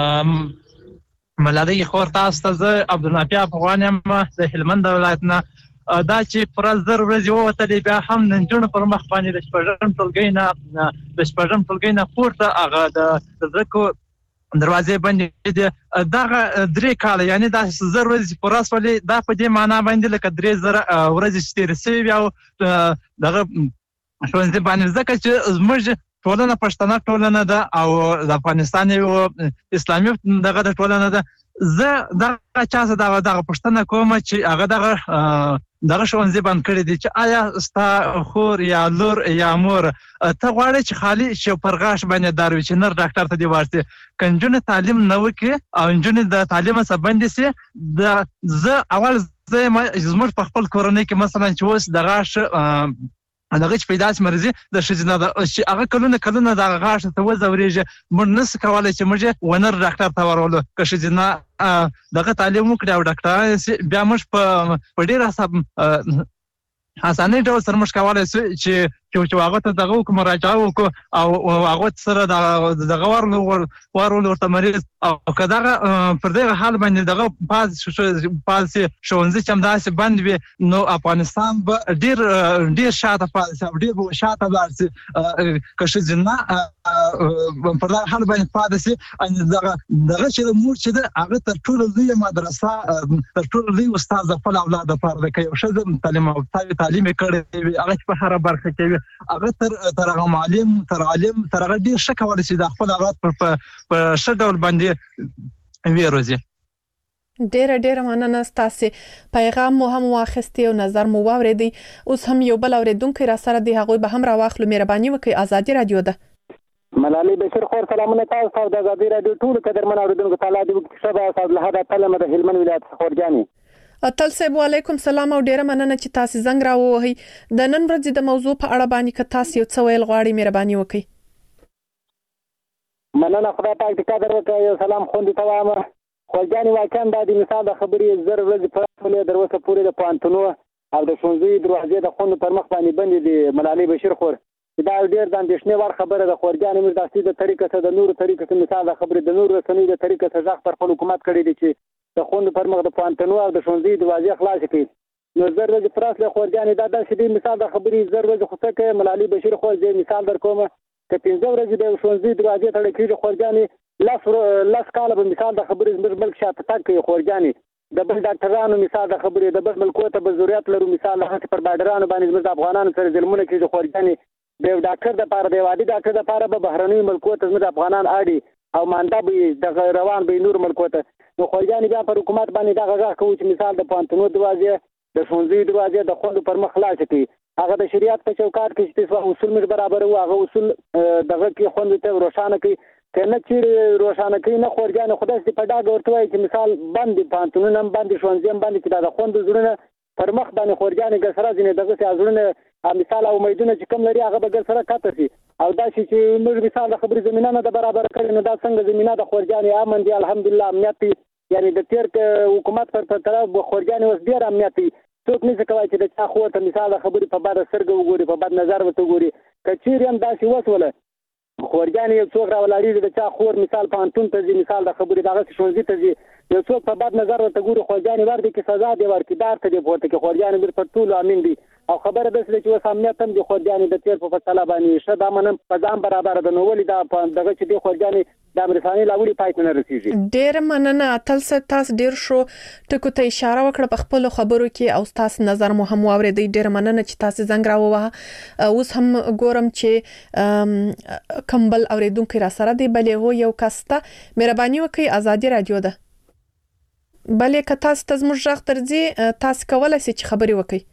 ملالۍ خور تاسو ته زه عبدالنافع افغان یم د هلمند ولایت نه. دا چې پر زر ورځې ووتلې بیا هم د نجونو پر مخ باندې د شپږم ټولګي نه د شپږم ټولګي نه پورته هغه د زرکو دروازې باندې دغه درې کاله یعنی دا زر ورځې پوره شولې دا په دې معنا باندې لکه درې زره ورځې چې تېرې شوې وي او دغه ښوونځي باندې ځکه چې زموږ ټولنه پښتنه ټولنه ده او د افغانستان یو اسلامي دغه د ټولنه ده. زه دغه چا څه دغه دغه پښتنه کوم چې هغه دغه دغه ښوونځي بند کړی دي چې آیا ستا خور یا لور یا مور ته غواړي چې خالي شي پر غاښ باندې دار وي چې نر ډاکټر ته دی ورسي کنجونه تعلیم نه وکړي او انجونه د تعلیم څخه بندي سي د زه اول زه زموږ په خپل کورنۍ کې مثلا چې اوس د غاښ دغه چې پیدا شي مرزي د شجنه د چې هغه کلونه کلونه د غاښ ته وزوريږي موږ نس کولای چې موږ ونر ډاکټر ته ورولو که شجنه دغه تعلیم وکړي او ډاکټر بیا موږ په ډیر حساب حسانه ډول سره موږ کولای چې چې هغه ته دغه کوم مراجعه وکړو او هغه سره دغه ورلو ورلو ورته مریض او کداغه پر دغه حال باندې دغه پاز پالسي شونځي چې همداسې بند وي نو افغانستان به ډیر ډیر شاته پالسي او ډیر شاته پالسي که شجنه پر دغه حال باندې پالسي دغه دغه چې مور چې هغه تر ټولو لوی مدرسه تر ټولو لوی استاد خپل اولاد لپاره کوي او شزم تعلیم او تعلیم کړي هغه په هر برخه کې هغه تر تر هغه معلم تر عالم تر هغه ډیر ښه کولی شي د خپل اولاد په ښه ډول باندې ویروزي. ډیره ډیره مننه ستاسو پیغام مو هم واخیستی او نظر مو واوریدي. اوس هم یو بل اوریدونکو را سره دی هغه به هم را واخلو. مهرباني وکړئ ازادي رادیو ده. ملالۍ بشیر خور سلامونه تاسو ته د ازادي رادیو ټول قدرمن اوریدونکو تعالی دې شبا صاحب له هدا تعالی د هلمند ولایت خورجاني اتل صاحب علیکم سلام او ډیره مننه چې تاسو زنګ راووهی. د نن ورځې د موضوع په اړه باندې که تاسو یو څه ویل غواړئ مهرباني وکړئ. مننه خدای پاک دې قدر وکړي. یو سلام خوندې ته وایم خورجاني واقعا دا د مثال د خبرې زر ورځې پر ټولې در اوسه پورې د پوهنتونو او د ښوونځیو دروازې د خوندو پر مخ باندې بندې دي. ملالۍ بشیر خور دا ډېر د اندېښنې وړ خبره ده. خورجاني موږ داسې د طریقه څخه د نورو طریقه څخه مثال د خبرې د نورو رسنیو د طریقه څخه ځخ پر خپل حکومت کړی دی چې د خوندو پر مخ د پوهنتونو او د ښوونځیو دروازې خلاصې کړي. نو زر ورځې پر اصل خورجاني دا داسې دی مثال د خبرې زر ورځې خو څه کوي. ملالۍ بشیر خور دې مثال در کوم که پنځه ورځې د ښوونځي دروازې تړل کېږي خورجاني لس لس کاله به مثال د خبرې زموږ ملک شاته تګ کوي. خورجاني د بل ډاکټرانو مثال د خبرې د بل ملکو ته به ضرورت لرو مثال هغه پر بارډرانو باندې زموږ د افغانانو سره ظلمونه کېږي خورجانې د یو ډاکټر دپاره د یو عادي ډاکټر دپاره به بهرنیو ملکو ته زموږ افغانان اړي او مانده به دغه روان به نور ملکو ته نو خورجانې بیا پر حکومت باندې دغه غږ کوو چې مثال د پوهنتونو دروازې د ښوونځیو دروازې د خوندو پر مخ خلاصې کړي هغه د شریعت په چوکاټ کې چې اصول موږ برابر وو هغه اصول دغه کې خوندو ته روښانه کړي که نه چیرې روښانه کوي نه خورجانې خو داسې په ډاګه ورته وایي چې مثال بند دي پوهنتونونه هم بند دي ښوونځي هم بند دي چې دا د خوندو زړونه پر مخ باندې خورجانې ګسره ځینې دغسې زړونه مثال او امیدونه چې کوم لري هغه به ګسره کته شي او داسې چې موږ مثال د خبرې زمینه نه ده برابره کړې نو دا څنګه زمینه د خورجانې امن دي الحمدلله امنیت دی یعنې د تېر حکومت پر طرف خورجانې اوس ډېر امنیت دی څوک نشي کولی چې د چا خور ته مثال د خبرې په بده سترګه وګوري په بد نظر ورته وګوري که چیرې هم داسې وسوله خورجانې یو څوک راولاړېږي د چا خور مثال پوهنتون ته ځي مثال د خبرې دغسې ښوونځي ته ځي یو څوک په بد نظر ورته ګوري خورجانې ور دي کې سزا دی ورکړي دار ته دې پورته کړي خورجانې بېر پر ټولو امین دي او خبره داسې ده چې اوس امنیت هم د خورجانې د تېر په فیصله باندې ښه دا منم په ځان برابره ده نو ولې دا دغه چې دی خورجانې د امرساني لا ولې پای ته نه رسېږي ډېره مننه اتل صاحب تاسو ډېر ښو ټکو ته اشاره وکړه په خپلو خبرو کې او ستاسو نظر مو هم واورېدی ډېره مننه چې تاسو زنګ راووهه اوس هم ګورم چې کوم بل اورېدونکی راسره دی بلې هو یو کس ته مهرباني وکړئ ازادي راډیو ده بلې که تاسو ته زموږ غږ درځي تاسو کولی شئ چې خبرې وکړئ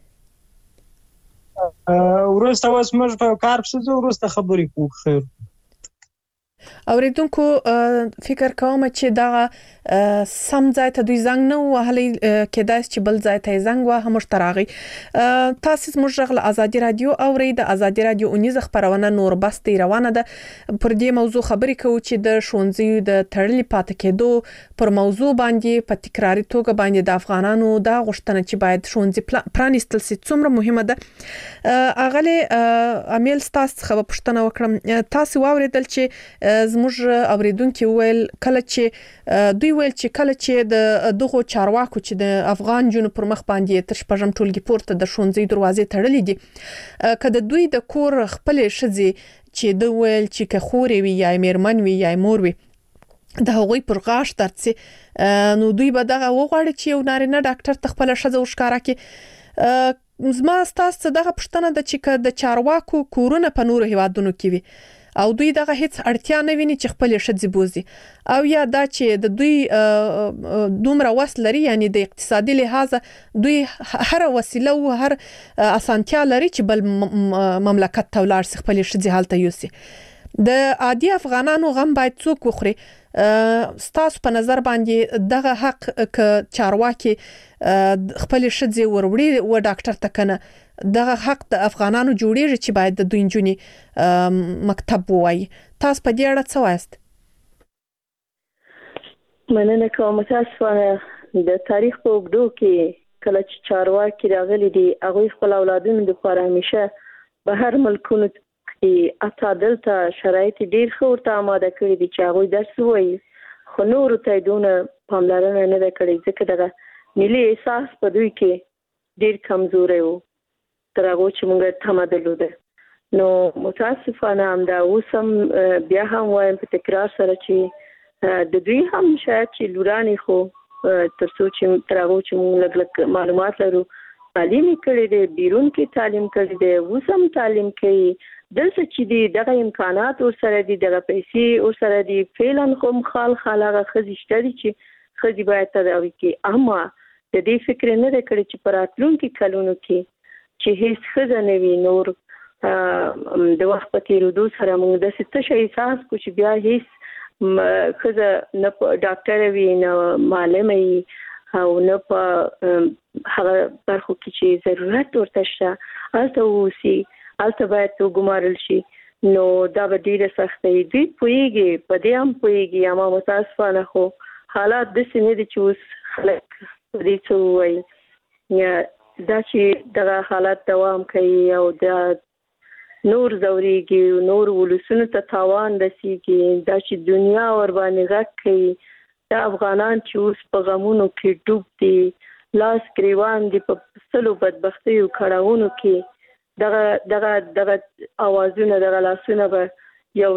وروسته اوس موږ په کار پسې ځو وروسته خبرې کوو خیر اوریدونکو فکر کوم چې دا سم ځای ته دوی زنګ نه وهلی کېدای چې بل ځای ته زنګ وه موږ ته راغی تاسو زموږ غږ له ازادي راډیو اورئ د ازادي راډیو اونیزه خپرونه نور بستې روانه ده پر دې موضوع خبرې کوو چې د ښوونځیو د تړلي پاتې کېدو پر موضوع باندې په تکراري توګه باندې د افغانانو دا غوښتنه چې باید ښوونځي پرانیستل شي څومره مهمه ده اغلې امیل تاسو څخه پوښتنه وکړم تاسو واوریدل چې زموږ اوریدونکو ویل کله چې دوی ویل چې کله چې د دغه چارواکو چې د افغان جنو پر مخ باندې تر شپږم ټولګي پورته د ښوونځي دروازې تړلې دي کله دوی د کور خپل شذې چې د ویل چې که خورې وي یا میرمن وي یا مور وي د هغوی پر غاښ درڅي نو دوی به دغه وغواړي چې یو نارینه ډاکټر ته خپل ښځه وښکاره کړي زما ستاسو دغه پوښتنه ده چې د چارواکو کورونه په نورو هیوادونو کې وي او دوی دغه هیڅ اړتیا نه ویني چې خپل ښځې بوزي او یا دا چې د دوی دومره وس لري یعنی د اقتصادي لحاظ دوی هر وسیله او هر اسانتیا لري چې بل مملکت ته ولاړ شي خپل ښځې هلته یوسي د عادي افغانانو غم باید څوک وخوري ستاسو په نظر باندې دغه حق ک چارواکي خپل ښځې وروړي و ډاکټر ته کنه دغه حق د افغانانو جوړیږي چې باید د دوی نجونې مکتب ووایي تاسو په دې اړه څه وایست مننه کوم متاسفانه د تاریخ په اوږدو کې کله چې چارواکي راغلي دي هغوی خپل اولادونو لپاره همیشه به هر ملکونو کې اته دلته شرایط ډېر ښه ورته اماده کړي دي چې هغوی درس ووایي خو نورو ته یې دونه پاملرنه نه ده کړې ځکه دغه ملي احساس په دوی کې ډېر کمزوری و تر هغو چې موږ تمه درلوده نو متاسفانه همدا اوس هم بیا هم وایم په تکرار سره چې د دوی هم شاید چې لورانې خو تر څو چې تر هغو چې موږ لږ لږ معلومات لرو تعلیم یې کړی دی بیرون کې تعلیم کړی دی اوس هم تعلیم کوي دلته چې دي دغه امکانات ورسره دي دغه پیسې ورسره دي فعلا خو خال خال هغه ښځې شته دي چې ښځې باید تداوي کړي اما د دې فکر نه دی کړی چې په راتلونکي کلونو کې چې هیڅ ښځه نه وي نور د وخت په تېرېدو سره موږ داسې تشه احساس کړو چې بیا هیڅ ښځه نه په ډاکټره وي نه معلمه وي او نه په هغه برخو کې چې ضرورت ورته شته هلته واوسي هلته باید وګمارل شي نو دا به ډېره سخته وي دوی پوهېږي په دې هم پوهېږي اما متاسفانه خو حالات داسې نه دي چې اوس خلک په دې څه ووایي دا چې دغه حالت دوام کوي او دا نور ځورېږي نور ولسونو ته تاوان رسېږي دا چې دنیا ورباندې غږ کوي دا افغانان چې اوس په غمونو کې ډوب دي لاس ګریوان دي په سلو بدبختیو کړاوونو کې دغه دغه دغه اوازونه دغه لاسونه به یو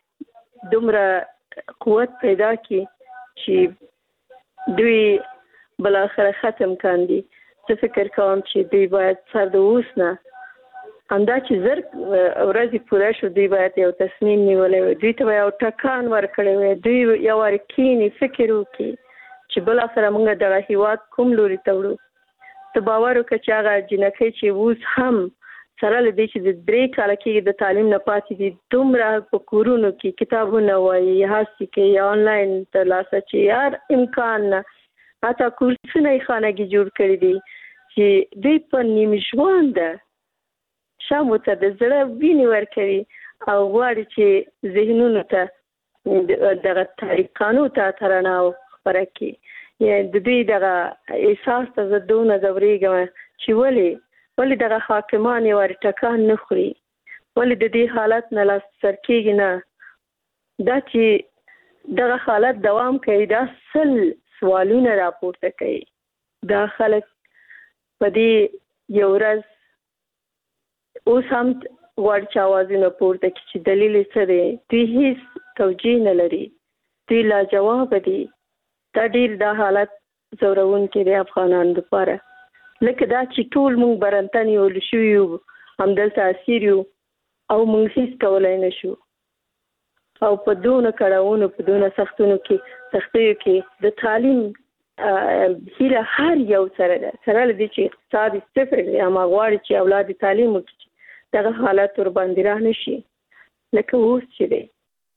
ورځ دومره قوت پیدا کړي چې دوی بل اخر ختم کاندي. زه فکر کوم چې دوی باید سر د اوس نه همدا چې زر ورځې پوره شو دوی باید یو تصمیم نیولی وي، دوی ته یو ټکان ورکړی وي، دوی یو وارې کښېني فکر وکړي چې بالاخره موږ دغه هېواد کوم لوري ته وړو. ته باور وکړه چې هغه جنکۍ چې اوس هم سره له دې چې د درې کاله کېږي د تعلیم نه پاتې دي، دومره په کورونو کې کتابونه وایي، هڅې کوي، یا آنلاین ترلاسه چې هر امکان نه حتی کورسونه یې خانګي جوړ کړي دي چې دوی په نیم ژونده شامو ته د زړه وینې ورکوي او غواړي چې ذهنونو ته دغه طریقانو ته ترانه خپره کړي. یعنې د دوی دغه احساس ته زه دونه ځورېږم چې ولې ولې دغه حاکمان یې وارې ټکان نه خوري، ولې د دې حالت نه لاس سر کېږي نه. دا چې دغه حالت دوام کوي دا سل سوالونه راپورته کوي. دا خلک په دې یو ورځ اوس هم غواړي چې اوازونه پورته کړي چې دلیل یې څه دی. دوی هېڅ توجیه نه لري، دوی لاجوابه دي. دا ډېر دا حالت ځورونکی دی افغانانو لپاره. لکه دا چې ټول مونږ برنته نیول شوي یو، همدلته اسیر یو او مونږ هېڅ کولی نه شو او په دونه کړاوونو په دونه سختونو کې سختیو کې د تعلیم هیله هر یو سره ده، سره له دې چې اقتصاد یې صفر دی، اما غواړي چې اولاد یې تعلیم وکړي، دغه حالت ورباندې را نه شي لکه اوس چې دی.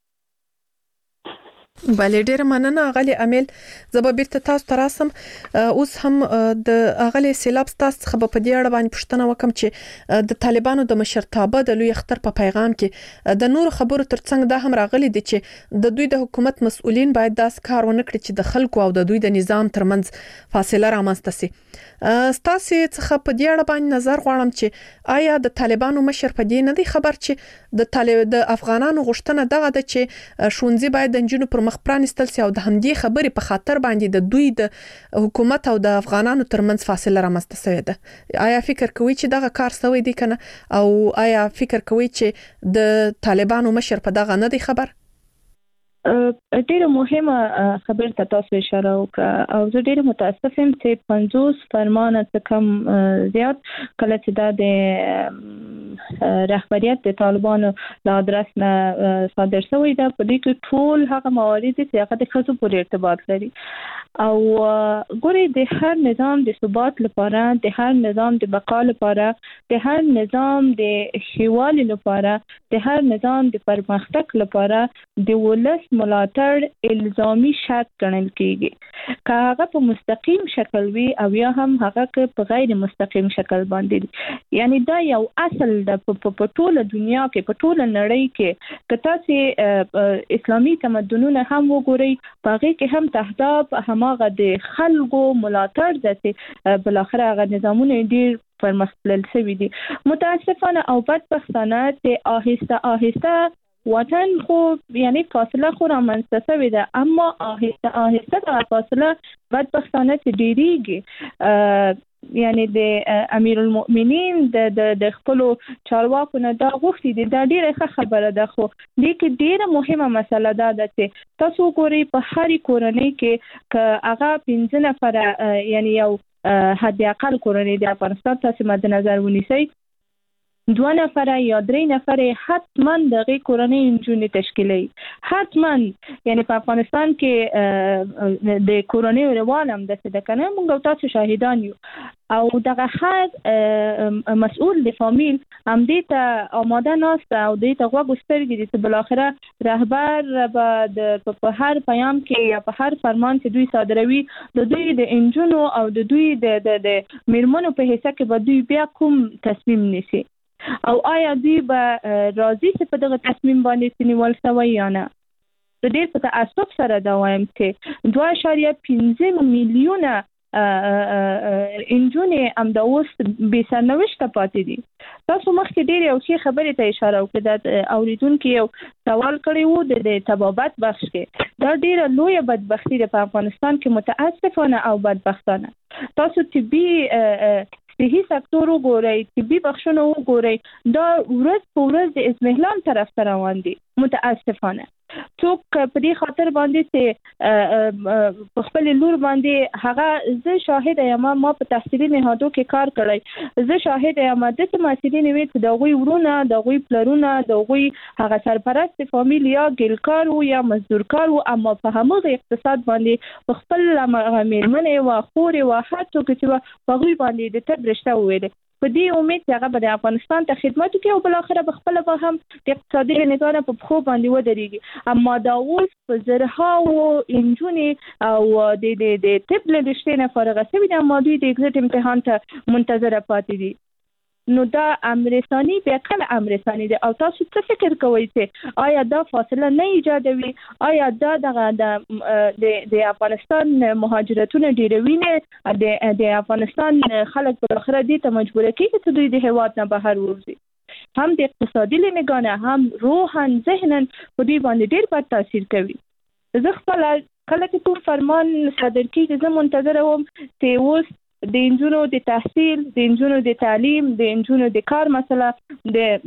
بله ډیره مننه اغلی امیل. زه به بیرته تاسو ته راسم. اوس هم د اغلی سیلاب تاسو څخه په دې اړه باندې پوښتنه وکم چې د طالبانو د مشرتابه د لوی اختر په پیغام کې د نور خبرو ترڅنګ دا هم راغلي دي چې د دوی د حکومت مسؤلین باید داس کار ونه کړي چې د خلکو او د دوی د نظام ترمنځ فاصله رامنځته شي. ستاسو څخه په دې اړه باندې نظر غواړم چې آیا د طالبانو مشر په دې نه دی خبر چې د طالب د افغانانو غوښتنه دغه ده چې شونځي باید د جنونو پر مخ پرانستل سي او د همدې خبرې په خاطر باندې د دوی د حکومت او د افغانانو ترمنځ فاصله رامنځته شوې ده. آیا فکر کوئ چې دغه کار سوی دی کنه او آیا فکر کوئ چې د طالبانو مشر په دغه نه دی خبر؟ ډیره مهمه خبر ته تاسو اشاره وکړه او زه ډیره متاسف یم چې پنځوس فرمانه څخه کم زیات کله چې دا د رهبریت د طالبانو له ادرس نه صادر شوی ده، په دې کې ټول هغه موارد چې هغه د ښځو پورې ارتباط لري او ګوري د هر نظام د ثبات لپاره، د هر نظام د بقا لپاره، د هر نظام د ښهوالي لپاره، د هر نظام د پرمختګ لپاره د ولس ملاتړ الزامي شرط ګڼل کیږي. که هغه په مستقیم شکل وي او یا هم هغه په غیر مستقیم شکل باندې، یعنی دا یو اصل د په ټوله دنیا کې، په ټوله نړۍ کې که تاسو اسلامي تمدنونه هم وګورئ، په هغه کې هم تهداب هماغه د خلکو ملاتړ ده چې بل اخر هغه نظامونه ډیر پرمختلل شوي دي. متاسفانه او بدبختانه چې آهسته آهسته وطن خو یعنی فاصله خو رامنځته شوې ده، اما آهسته آهسته دا فاصله بدبختانه چې ډیریږي. یعنی د امیر المؤمنین د د خپل چارواکو نه دا غوښتي دي، دا ډیره ښه خبره ده، خو دې کې ډیره مهمه مسله دا ده چې تاسو ګورئ په هرې کورنۍ کې که هغه پنځه نفره یعنی یو حد اقل کورنۍ د افغانستان تاسو مد نظر ونیسئ، دوه نفره یا درې نفره حتما دغه کورنۍ نجونې تشکیلوي، حتما. یعنی په افغانستان کې د کورنۍ روان هم داسې ده کنه، موږ تاسو شاهدان یو او دغه هر مسؤل د فامیل هم دې ته آماده ناست او دې ته غوږ سترګې دي چې بالاخره رهبر به په هر پیام کې یا په هر فرمان چې دوی صادروي د دوی د انجونو او د دوی د میرمنو په حصه کې به دوی بیا کوم تصمیم نیسي او آیا دوی به راضي چې په دغه تصمیم باندې نیول شوی یا نه. د ډېر په تعصب سره دا وایم چې دوه اعشاریه پنځه میلیونه انجونې همدا اوس بې سرنوشته پاتې دي. تاسو مخکې ډېرې یو ښې خبرې ته اشاره وکړه، د اوریدونکي یو سوال کړی و د طبابت بخش کې. دا ډېره لویه بدبختي ده په افغانستان کې، متاسفانه او بدبختانه. تاسو طبي صحي سکتور وګورئ، طبي بخشونه وګورئ، دا ورځ په ورځ د ازمهلال طرف ته روان دي متاسفانه. څوک په دې خاطر باندې چې په خپل لور باندې هغه زه شاهد یم ما په تحصیلي نهادو کې کار کړی زه شاهد یم د څه مسلې نیوي چې دغوی ورونه دغوی پلرونه دغوی هغه سرپرست فامیل یا ګلکار او یا مزدور کار او اما په همغه اقتصاد باندې په خپل مېرمنې او خور او حتی چې په غوي باندې د تر رشته وېده په دې امید چې هغه د افغانستان ته خدمت وکړي او بل اخره به خپل به هم د اقتصادي نظام په خو باندې ودرېږي اما دا اوس په زرها او انجونې او د د د طب له رشتې نه فارغ شوي دي اما دوی د ایگزیټ امتحان ته منتظر پاتې دي نو دا امرسانی بیا کله امرسانی دی او تاسو څه فکر کوئ چې آیا دا فاصله نه ایجادوي آیا دا دغه د د افغانستان مهاجرتونه ډیروي نه د د افغانستان خلک په اخر دي ته مجبور کیږي چې دوی د هیواد نه بهر وځي هم د اقتصادي لنګانه هم روحن ذهنن په دې باندې ډیر بد تاثیر کوي زه خپل کله چې کوم فرمان صادر کیږي زه منتظر وم چې اوس د انجونو د تحصیل د انجونو د تعلیم د انجونو د کار مسله د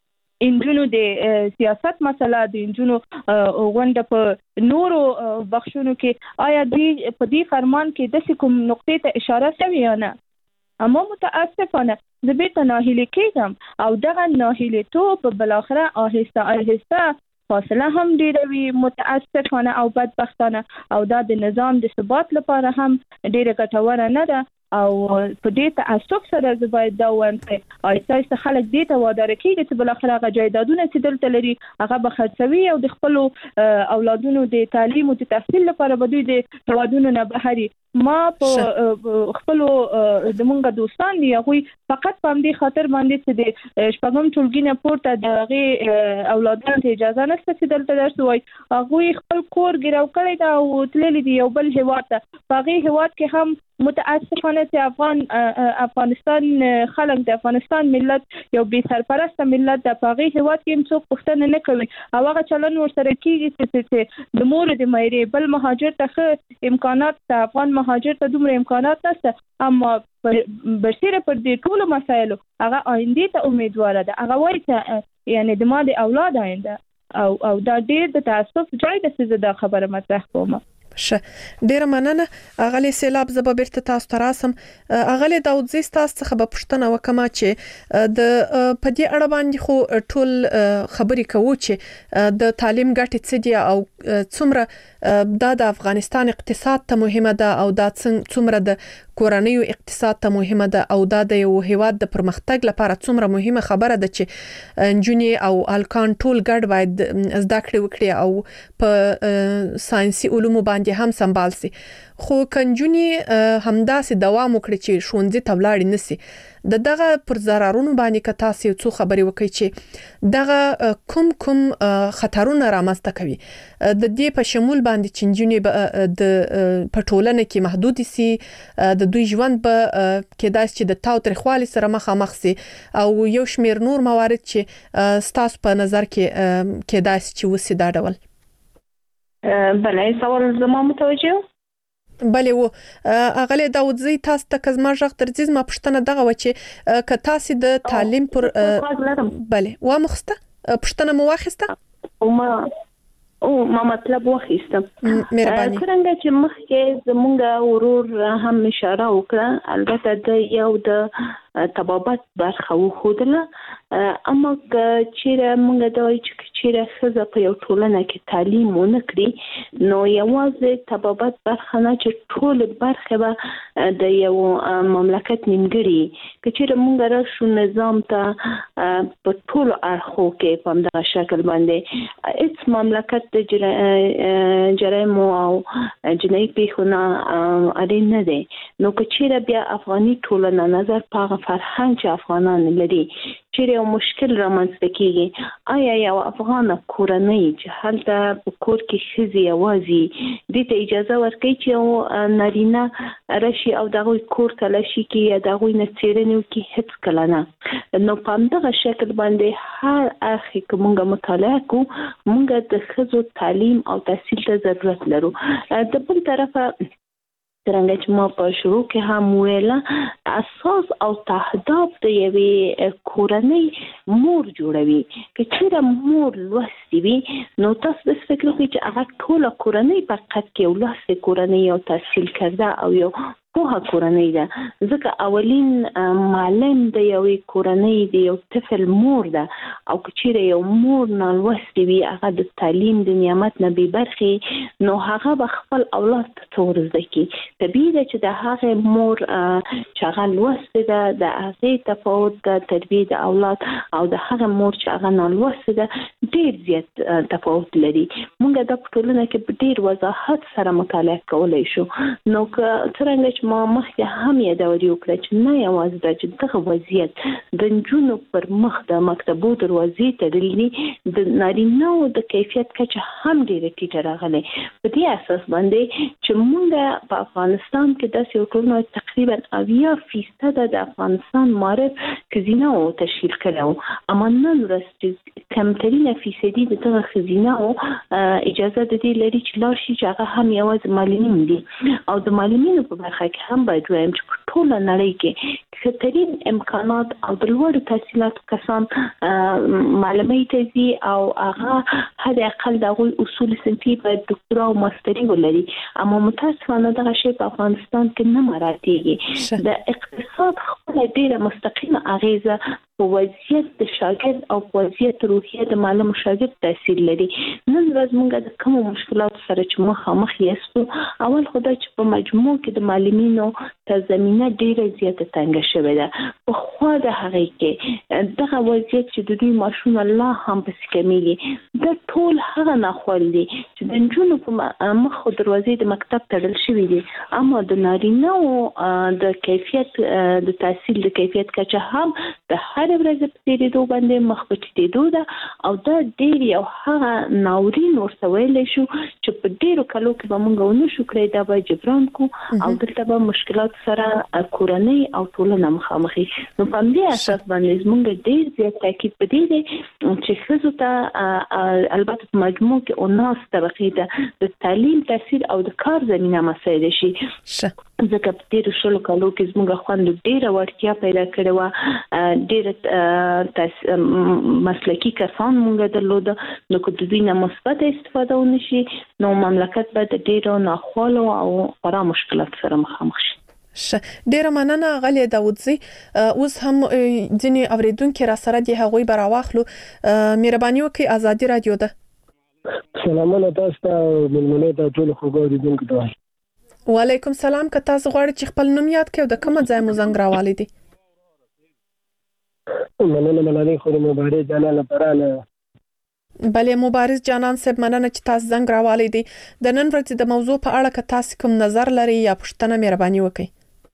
انجونو د سیاست مسله د انجونو غونډه په نورو بخښونو کې آیا دوی په دې فرمان کې د کوم نقطې ته اشاره شوی یا نه اما متاسفانه زه به ناهیلي کېږم او دغه ناهیلیتوب بل اخره آهسته آهسته فاصله هم ډیروي متاسفانه او بدبختانه او دا د نظام د ثبات لپاره هم ډیره ګټوره نه ده او په دې تعصب سره زه باید دا وایم چې آیسته آیسته خلک دې ته واداره کېږي چې بل اخره هغه جایدادونه چې دلته لري هغه به خرڅوي او د خپلو اولادونو د تعلیم او د تحصیل لپاره به دوی د هیوادونو نه بهري ما په خپلو زمونږ دوستان دي هغوی فقط په همدې خاطر باندې چې د شپږم ټولګي نه پورته د هغې اولادانو ته اجازه نشته چې دلته درس ووایي هغوی خپل کور ګیرو کړی ده او تللي دي یو بل هیواد ته په هغې هیواد کې هم متاسفانه چې افغان افغانستان خلک د افغانستان ملت یو بې سرپرسته ملت د پاغي هیواد کې څوک پوښتنه نه کوي او هغه چلن ورسره کیږي چې د مور د مېرې بل مهاجر ته امکانات د افغان مهاجر ته دومره امکانات نشته اما برسیره پر دې ټولو مسایلو هغه آینده ته امیدواره ده هغه وایي چې یعنی د ما د اولاد آینده او او دا ډېر د تاسف ځای د څه د خبره مطرح کوم شه ډیره مننه اغلی سیلاب زب بیرته تاسو ته راسم اغلی داود زی تاسو څخه به پښتنه وکما چې د پدې اړه باندې خو ټول خبرې کوو چې د تعلیم ګټې څه دي او څومره دا د افغانستان اقتصاد ته مهمه ده او دا څومره د کورنیو اقتصاد ته مهمه ده او دا د یو هیواد د پرمختګ لپاره څومره مهمه خبره ده چې انجونی او الکان ټول ګډ باید زده کړې وکړي او په ساينسي علومو باندې هم سمبال سي خو کنجونی همداسې دوام وکړي چې شونځي تبلاړي نسی د دغه پر ضررونو باندې که تاسو څو خبري وکړي چې دغه کوم کوم خطرونه رامنځته کوي د دې په شمول باندې چې انجونی د پټولنه کې محدود سي د دوی ژوند به کېدای چې د تاو ترخوالي سره مخامخ سي او یو شمیر نور موارد چې ستاسو په نظر کې کېدای چې وسی دا ډول بله سوال زما متوجه بله و اغلی داود زی تاسو ته کزما ژغ درځي ما پښتنه دغه و چې ک تاسو د تعلیم پر بله و مخسته پښتنه مو واخسته او ما او ما مطلب واخیستم مهرباني څنګه چې مخکې زمونږ ورور هم اشاره وکړه البته د یو د تبابت برخه وخودله اما چې موږ د وایي چې چې ښځه په یو ټولنه کې تعلیم ونه کړي نو یوازې تبابت برخه نه چې ټول برخه به د یو مملکت نیمګړي که چې موږ راشو نظام ته په ټول اړخو کې په همدغه شکل باندې هیڅ مملکت د جرایم او جنایي پیښونه اړین نه دی نو که چیرې بیا افغاني ټولنه نظر په فرهنګ چې افغانان لري چیرې یو مشکل رامنځته کیږي آیا یو افغان کورنۍ چې هلته په کور کې ښځې یوازې دې ته اجازه ورکوي چې یو نارینه راشي او د هغوی کور ته لشي کې یا د هغوی نه څېړنې وکړي هېڅ کله نه نو په همدغه شکل باندې هر اړخ که موږ مطالعه کړو موږ د ښځو تعلیم او تحصیل ته ضرورت لرو د بل طرفه څنګه چې ما په شروع کې هم ویله اساس او تهداب د یوې کورنۍ مور جوړوي. که چیرې مور لوستې وي نو تاسو د فکر وکړئ چې هغه ټول کورنۍ په حقیقت کې یو لوستې کورنۍ او تحصیل کرده او یو پوهه کورنۍ ده، ځکه اولین معلم د یوې کورنۍ د یو طفل مور ده، او که چیرې یو مور نالوستې وي هغه د تعلیم د نعمت نه بې برخې نو هغه به خپل اولاد ته څه ور زده کړي. طبیعي ده چې د هغې مور چې هغه لوستې ده د هغې تفاوت د تربیې د اولاد او د هغه مور چې هغه نالوستې ده ډېر زیات تفاوت لري. موږ دا په ټولنه کې په ډېر وضاحت سره مطالعه کولی شو. نو که څرنګه ما مخکې هم یادوري وکړه چې نه یوازې دا چې دغه وضعیت د نجونو پر مخ د مکتبو دروازې تړلي د نارینه‌و د کیفیت کچه هم ډېره ټیټه راغلی. په دې اساس باندې چې موږ په افغانستان کې داسې یو ټولنه تقریبا اویا فیصده د افغانستان معارف ښځینه‌و تشکیل کړی و، اما نن ورځ چې کمترینه فیصدي د دغه ښځینه‌و اجازه د دې لري چې لاړ شي چې هغه هم یوازې معلمین دي. او د معلمینو په برخه کې هم باید وایم چې په ټوله نړۍ کې ښهترین امکانات او د لوړو تحصیلاتو کسان معلمۍ ته ځي او هغه حد اقل د هغوی اصول صنفي باید دکترا او ماستري ولري، اما متاسفانه دغه شی په افغانستان کې نه مراعاتېږي. د اقتصاد خپله ډېره مستقیمه اغیزه په وضعیت د شاګرد او په وضعیت روحیه د معلم شاګرد تاثیر لري. نن ورځ موږ د کومو مشکلاتو سره چې مخامخ یاستو، اول خدای چې په مجموع کې د معلمینو ته زمینه ډېره زیاته تنګه شوې ده. پخوا د هغې کې دغه وضعیت چې د دوی معاشونه لا هم پسې کمیږي دا ټول هغه ناخوال دي چې د نجونو په مخ دروازې د مکتب تړل شوي دي، اما د نارینه‌و د کیفیت د تحصیل د کیفیت کچه هم د هر ورځ په تېرېدو باندې مخ په ټیټېدو ده. او دا ډېر یو هغه ناورین ورته ویلی شو چې په ډېرو کلو کې به موږ ونه شو کړی دا به جبران کو او دلته به مشکلات سره کورنۍ او ټولنه مخامخي. نو په همدې اساس باندې زموږ ډېر زیات تاکید په دې دی چې ښځو ته البته په مجموع کې اوناس طبقې ته د تعلیم تحصیل او د کار زمینه مساعده شي، ځکه په تېرو شلو کلو کې زموږ خویندو ډېره وړتیا پیدا کړې وه، ډېره مسلکي کسان موږ درلوده. نو که د دوی نه مثبته استفاده ونه شي نو مملکت به د ډېرو ناخوالو او خورا مشکلاتو سره مخامخ شي. شه ډیره مننه غلی داودزی. اوس هم ځینې اوریدونکو را سره دی هغوی به راواخلو. مهرباني وکړئ ازادي رادیو ده. سلامونه تاسو ته ملمنه ته ټول خوږو اوریدونکو ته. وعلیکم سلام. که تاسو غواړئ چې خپل نوم یاد کړئ او د کوم ځای مو زنګ راوالی دی؟ مننه ملالۍ خو مبارز جانان لپاره. بله مبارز جانان صاحب مننه چې تاسو زنګ راوالی دی. د نن ورځې د موضوع په اړه که تاسو کوم نظر لرئ یا پوښتنه مهرباني وکړئ.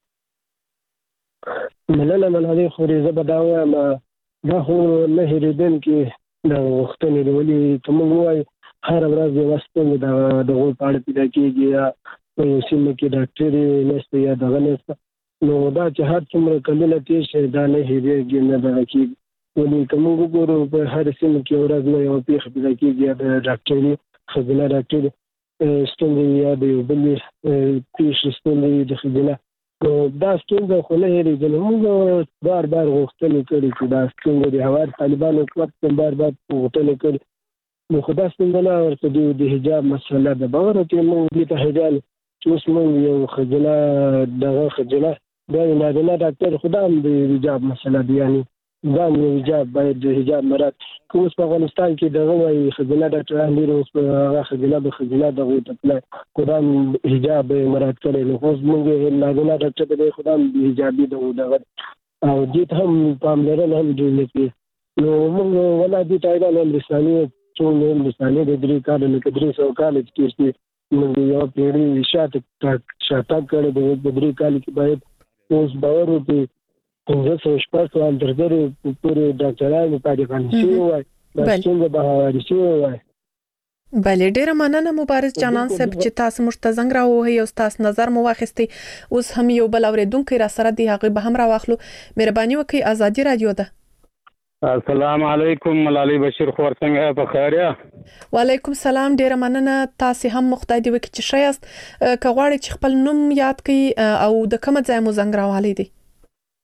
مننه ملالۍ خو زه به دا وایم دا خو نه هېرېدونکې د غوښتنې دي، ولې که موږ ووایو هره ورځ یوه ستونزه د هغو په اړه پیدا کېږي یا په یو سیمه کې ډاکټر یې نشته یا دغه نشته، نو دا چې هر څومره کلونه تېر شي دا نه هېرېږي نه دغه کېږي. ولې که موږ وګورو په هره سیمه کې یو ورځ نه یوه پېښه پیدا کېږي یا د ډاکټري ښځینه ډاکټري ستونزې یا د یو بلې پېښې ستونزې د ښځینه، نو دا ستونزه خو نه هېرېږي. نو موږ بار بار غوښتنې کړي چې دا ستونزه د هوار طالبانو حکومت هم بار بار غوښتنې کړي، نو خو دا ستونزه نه ورته د حجاب مسله ده. باور چې موږ دې ته حجاب چې اوس موږ یو ښځینه دغه ښځینه دا یو نارینه ډاکټر خو دا هم د حجاب مسله ده، یعنې دا هم یو حجاب باید د حجاب مراعات. که اوس په افغانستان کې دغه وایي ښځینه ډاکټران ډېر اوس په هغه ښځینه به ښځینه دغو ته تللی خو دا هم حجاب مراعات کړی، نو اوس موږ نارینه ډاکټر ته دی خو دا هم د حجابي دغو دغه او دې ته هم پاملرنه هم ډېر نه کوي. نو موږ ولا دې ته ایران هندوستاني څومره هندوستاني د درې کاله لکه درې سوه کاله چې تېر شي موږ یوه پېړۍ شاته شاتګ کړی دی. په درې کال کې باید اوس باور وکړي پنځه سوه شپږ سوه تر زرو پورې ډاکټران طالبان شوي وای، دا څنګه به هواري شوي وای. بله ډیره مننه مبارز جانان صاحب چې تاسو موږ ته زنګ راووهئ او ستاسو نظر مو واخیستی. اوس هم یو بل اورېدونکی را سره دی هغوی به هم راواخلو. مهرباني وکړئ ازادي رادیو ده. السلام علیکم ملالۍ بشیر خور څنګه په خیر یې؟ وعلیکم سلام ډیره مننه تاسو هم خدای دې وکړي چې ښه یاست. که غواړئ چې خپل نوم یاد کړئ او د کوم ځای مو زنګ راوالی دی؟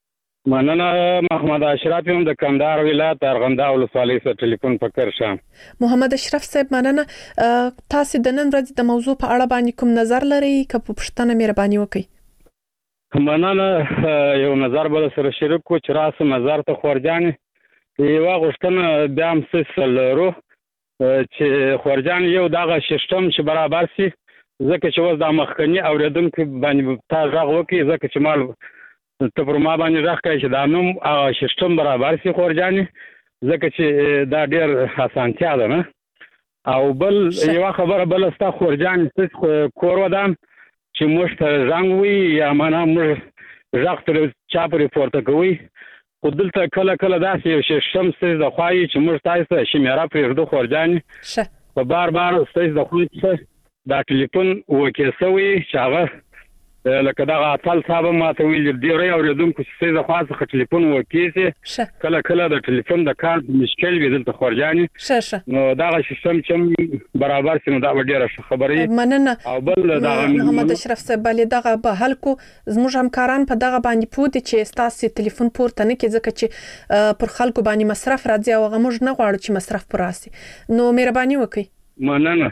مننه محمد اشرف یم د کندهار ولایت ارغنداو ولسوالۍ څخه ټلیفون پکړ شم. محمد اشرف صاحب مننه. تاسو د نن ورځې د موضوع په اړه باندې کوم نظر لرئ؟ که په پښتنه مهرباني وکړئ. مننه. یو نظر بل سره شریک کو چې راسم نظر ته خورجانې یو غوښتنه بیا هم څه لرو چې خورجان یو دغه سیستم چې برابر شي، ځکه چې اوس د مخکنی اوریدونکو باندې تا غږ وکړي، ځکه چې مال ته پر ما باندې غږ کوي چې دا نوم هغه سیستم برابر شي خورجانې، ځکه چې دا ډېر اسانتیا ده نه. او بل یوه خبره بله ستا خورجانې کور ودان چې موږ ته زنګ وي یا معنا موږ غږ ترې چا پرې پورته کوئ، خو دلته کله کله داسې یو سیستم ستاسې د خوا وي چې موږ تاسو ته شمیره پرېږدو خورجانې، په بار بار ستاسې د خوا څخه دا ټلیفون وکې شوی چې هغه لکه دغه اتل صاحب ماته ویل ډېری اورېدونکو چې ستاسې د خوا څخه ټلیفون وکې شي، کله کله د ټلیفون د کار مشکل وي دلته خورجانې، نو دغه سیستم چې برابر شي نو دا به ډېره ښه خبره وي. مننه. او بل دغه محمد اشرف صاحب بلې دغه به حل کو. زموږ همکاران په دغه باندې پوه دي چې ستاسې ټلیفون پورته نه کړي، ځکه چې پر خلکو باندې مصرف راځي او هغه موږ نه غواړو چې مصرف پر راسي، نو مهرباني وکړئ. مننه.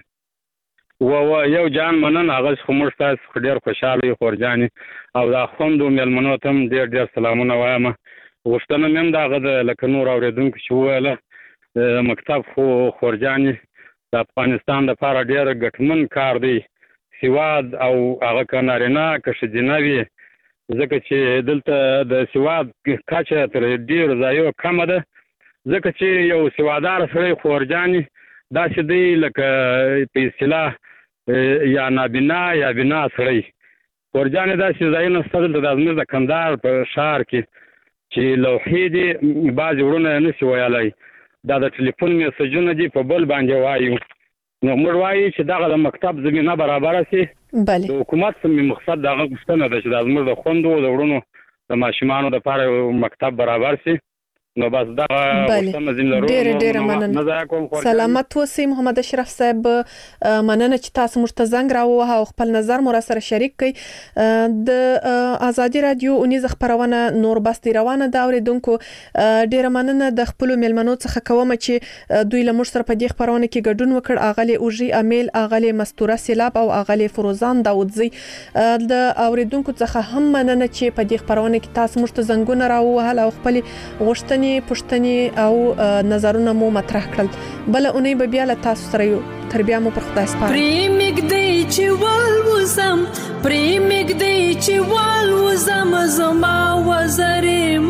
و و یو جان مننه. هغه خو موږ تاسو ډېر خوشاله یو خورجانې او دا خوندو مېلمنو ته هم ډېر ډېر سلامونه وایم. غوښتنه مې هم د هغه د لکه نور اورېدونکو چې وویله مکتب خو خورجانې د افغانستان لپاره ډېر ګټمن کار دی، سواد او هغه که نارینه که ښځینه وي، ځکه چې دلته د سواد کچه تر ډېرو ځایو کمه ده، ځکه چې یو سوادار سړی خورجانې داسې دی لکه په اصطلاح یا نابینا یا بینا سړی. خورجانې داسې ځایونه شته دلته د زموږ د کندهار په ښار کې چې لوحې دي، بعضې وروڼه یې نشي ویلی، دا د ټلیفون میسجونه دي په بل باندې وایو، نو موږ وایو چې دغه د مکتب زمینه برابره شي. د حکومت څخه مقصد دغه غوښتنه ده چې دا زموږ د خویندو د وروڼو د ماشومانو دپاره یو مکتب برابر شي، نو بس دغه غوښتنه ځین لرو. ډېر ډېر مننه. سلامت اوسئ محمد اشرف صاحب. مننه چې تاسو موږ ته زنګ راووهه او خپل نظر مو راسره شریک کړئ. د ازادي رادیو اونیزه خپرونه نور بس دی روانه ده. اورېدونکو ډېره مننه د خپلو مېلمنو څخه کوم چې دوی له موږ سره په دې خپرونه کې ګډون وکړ. اغلې اوژي امیل، اغلې مستوره سیلاب او اغلې فروزان داودزی. د اورېدونکو څخه هم مننه چې په دې خپرونه کې تاسو موږ ته زنګونه راووهل او خپل غوښتنې پښتني او نظرونه مو مطرح کړل. بل اونۍ به بیا له تاسو سره یو. تر بیا مو پر خدای سپارم. پریمګ دی چې والوزم، پریمګ دی چې والوزم، زما وزرې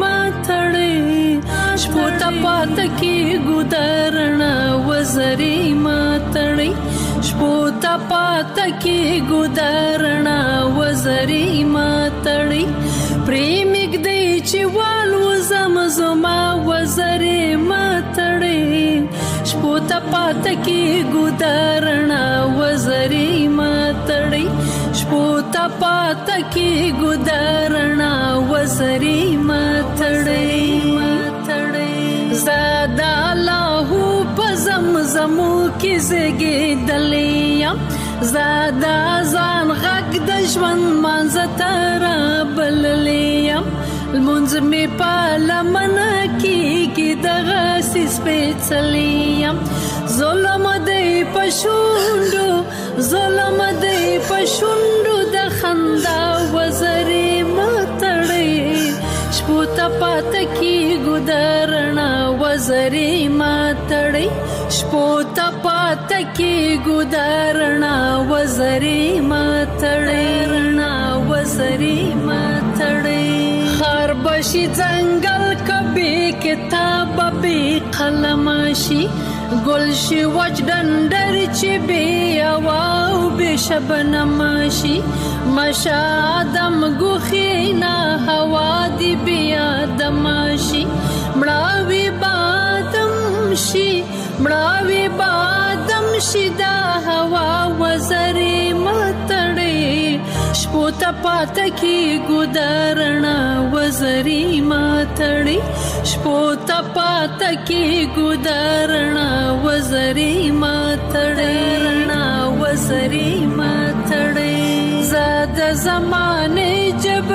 ماتړې شپوتا پات کې ګودرنا، وزرې ماتړې شپوتا پات کې ګودرنا، وزرې ماتړې پریمګ دی چې والوزم، زما وزرې ماتړې شپوتا پات کې ګودرنا، وزرې ماتړې شپوتا پات کې ګودرنا، وزرې ماتړې زادا الله په زمزمو کې زګېدلې، زادا ځان غږ د ژوند منځ ته رابللې، لمونځ مې په لمنه کېږي دغه سپېڅلې، ظلم دی په شونډو، ظلم دی په شونډو د خندا، وزرې ماتړې شپوتا پات کې ګودرنا، وزرې ماتړې شپوتا پات کې ګودرنا، وزرې ماتړې وزرې ماتړې خار بشي ځنګل کبي کتاب به قلم شي، ګل شي وچ ډنډر چې بي او به شبنم شي، مشادم ګوخینا هوا دی بیا دم شي، مړاوي بادم شي، مړاوي بادم شي دا هوا، وزرې ماتړې شپوتا پات کې ګودرنا، وزرې ماتړې شپوتا پات کې ګودرنا، وزرې ماتړې وزرې ماتړې زاد زمانه جبل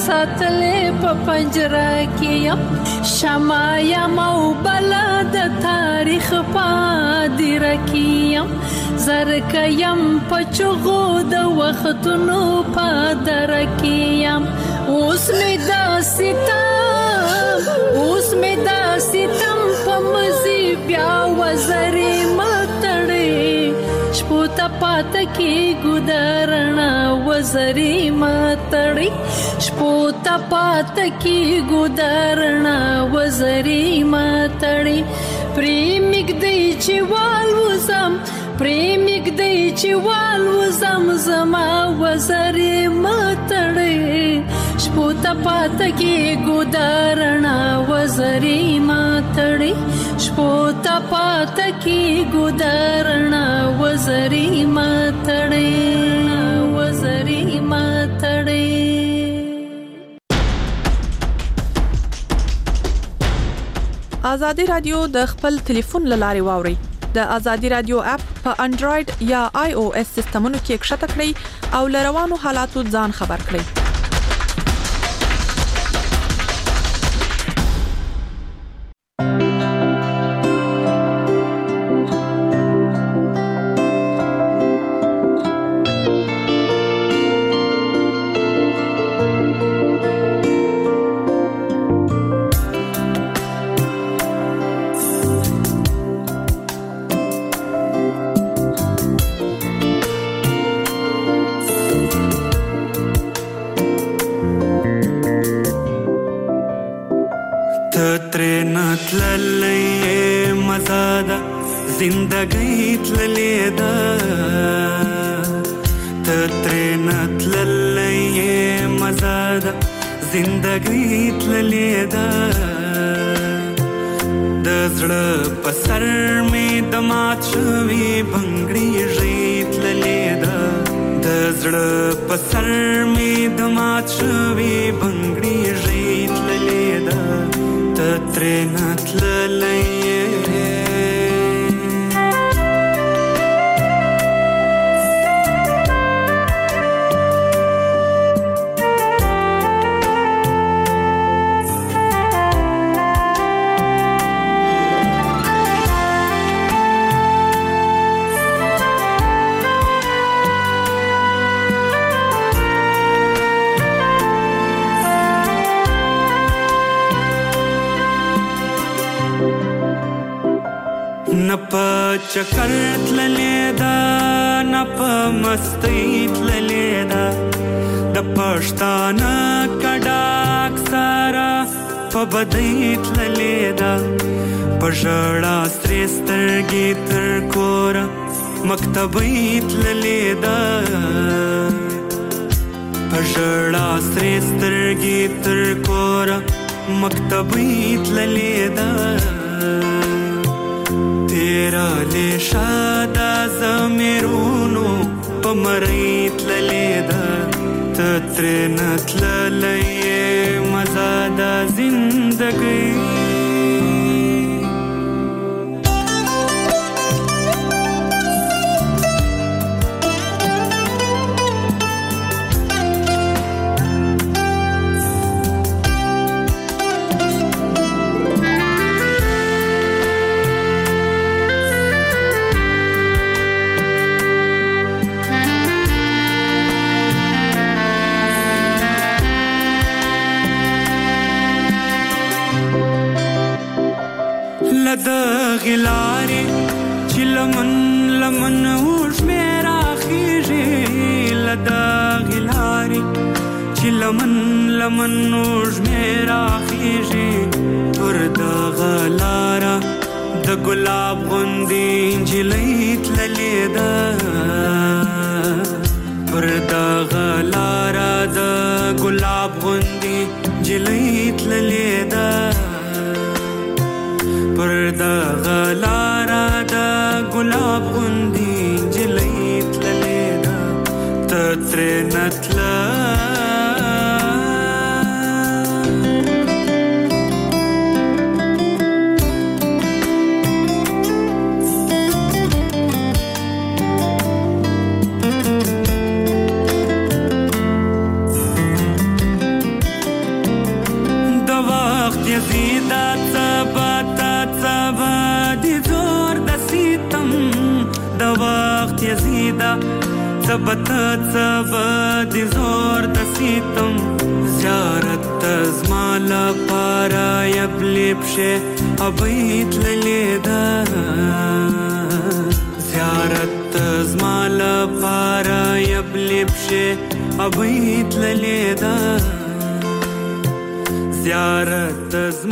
ساتلې په پنجره کې یم شمع یم او بلا د تاریخ پادره کې یم زرک یم په چغو د وختونو پادره کې یم اوس مې دا ستم اوس مې دا ستم په مزي بیا وزرې ماتړې شپو ته پات کې ګودرنا وزرې ماتړې شپو ته پات کې ګودرنا وزرې ماتړې پریمګ دی چې والوزم پریمګ دی چې والوزم زما وزرې ماتړې شپو ته پات کې ګودرنا وزرې ماتړې شپو ته پات کې ګودرنا وزرې ماتړې وزرې ماتړې ازادي رادیو د خپل ټلیفون لارې واوري د ازادي رادیو اپ په انډراید یا آی او اس سیستمونو کې کښته کړئ او لروانو حالاتو ځان خبر کړئ زندگی تللی دا تترینت للی مزادا زندگی تللی دا دزړه پسر می دمات شوی بنگړی ژیت للی دا دزړه پسر می دمات شوی بنگړی ژیت للی دا تترینت للی چکر تللی دا نپ مستی تللی دا د پښتانه کډاک سارا په بدی تللی دا پژړا سترګې تر کور مکتبې تللی دا پژړا سترګې تر کور مکتبې تللی دا تیرا لیشادا زمیرونو پمریت للیدا تترینت للی مزادا زندگی غلاري چې لمن لمن اوش میرا خيږي لدا غلاري چې لمن لمن اوش میرا خيږي پر دا غلارا د ګلاب غوندي جلیت للیدا پر دا غلارا د ګلاب غوندي جلیت للیدا پر دا غلارا دا گلاب غندی جلیت للیدا تترینت لا یزیدا ثبتا ثبا دی زور د سیتم د وخت یزیدا ثبتا ثبا دی زور د سیتم زیارت زمالا پارا یبلبشه ابیت لیدا زیارت زمالا پارا یبلبشه ابیت لیدا زیارت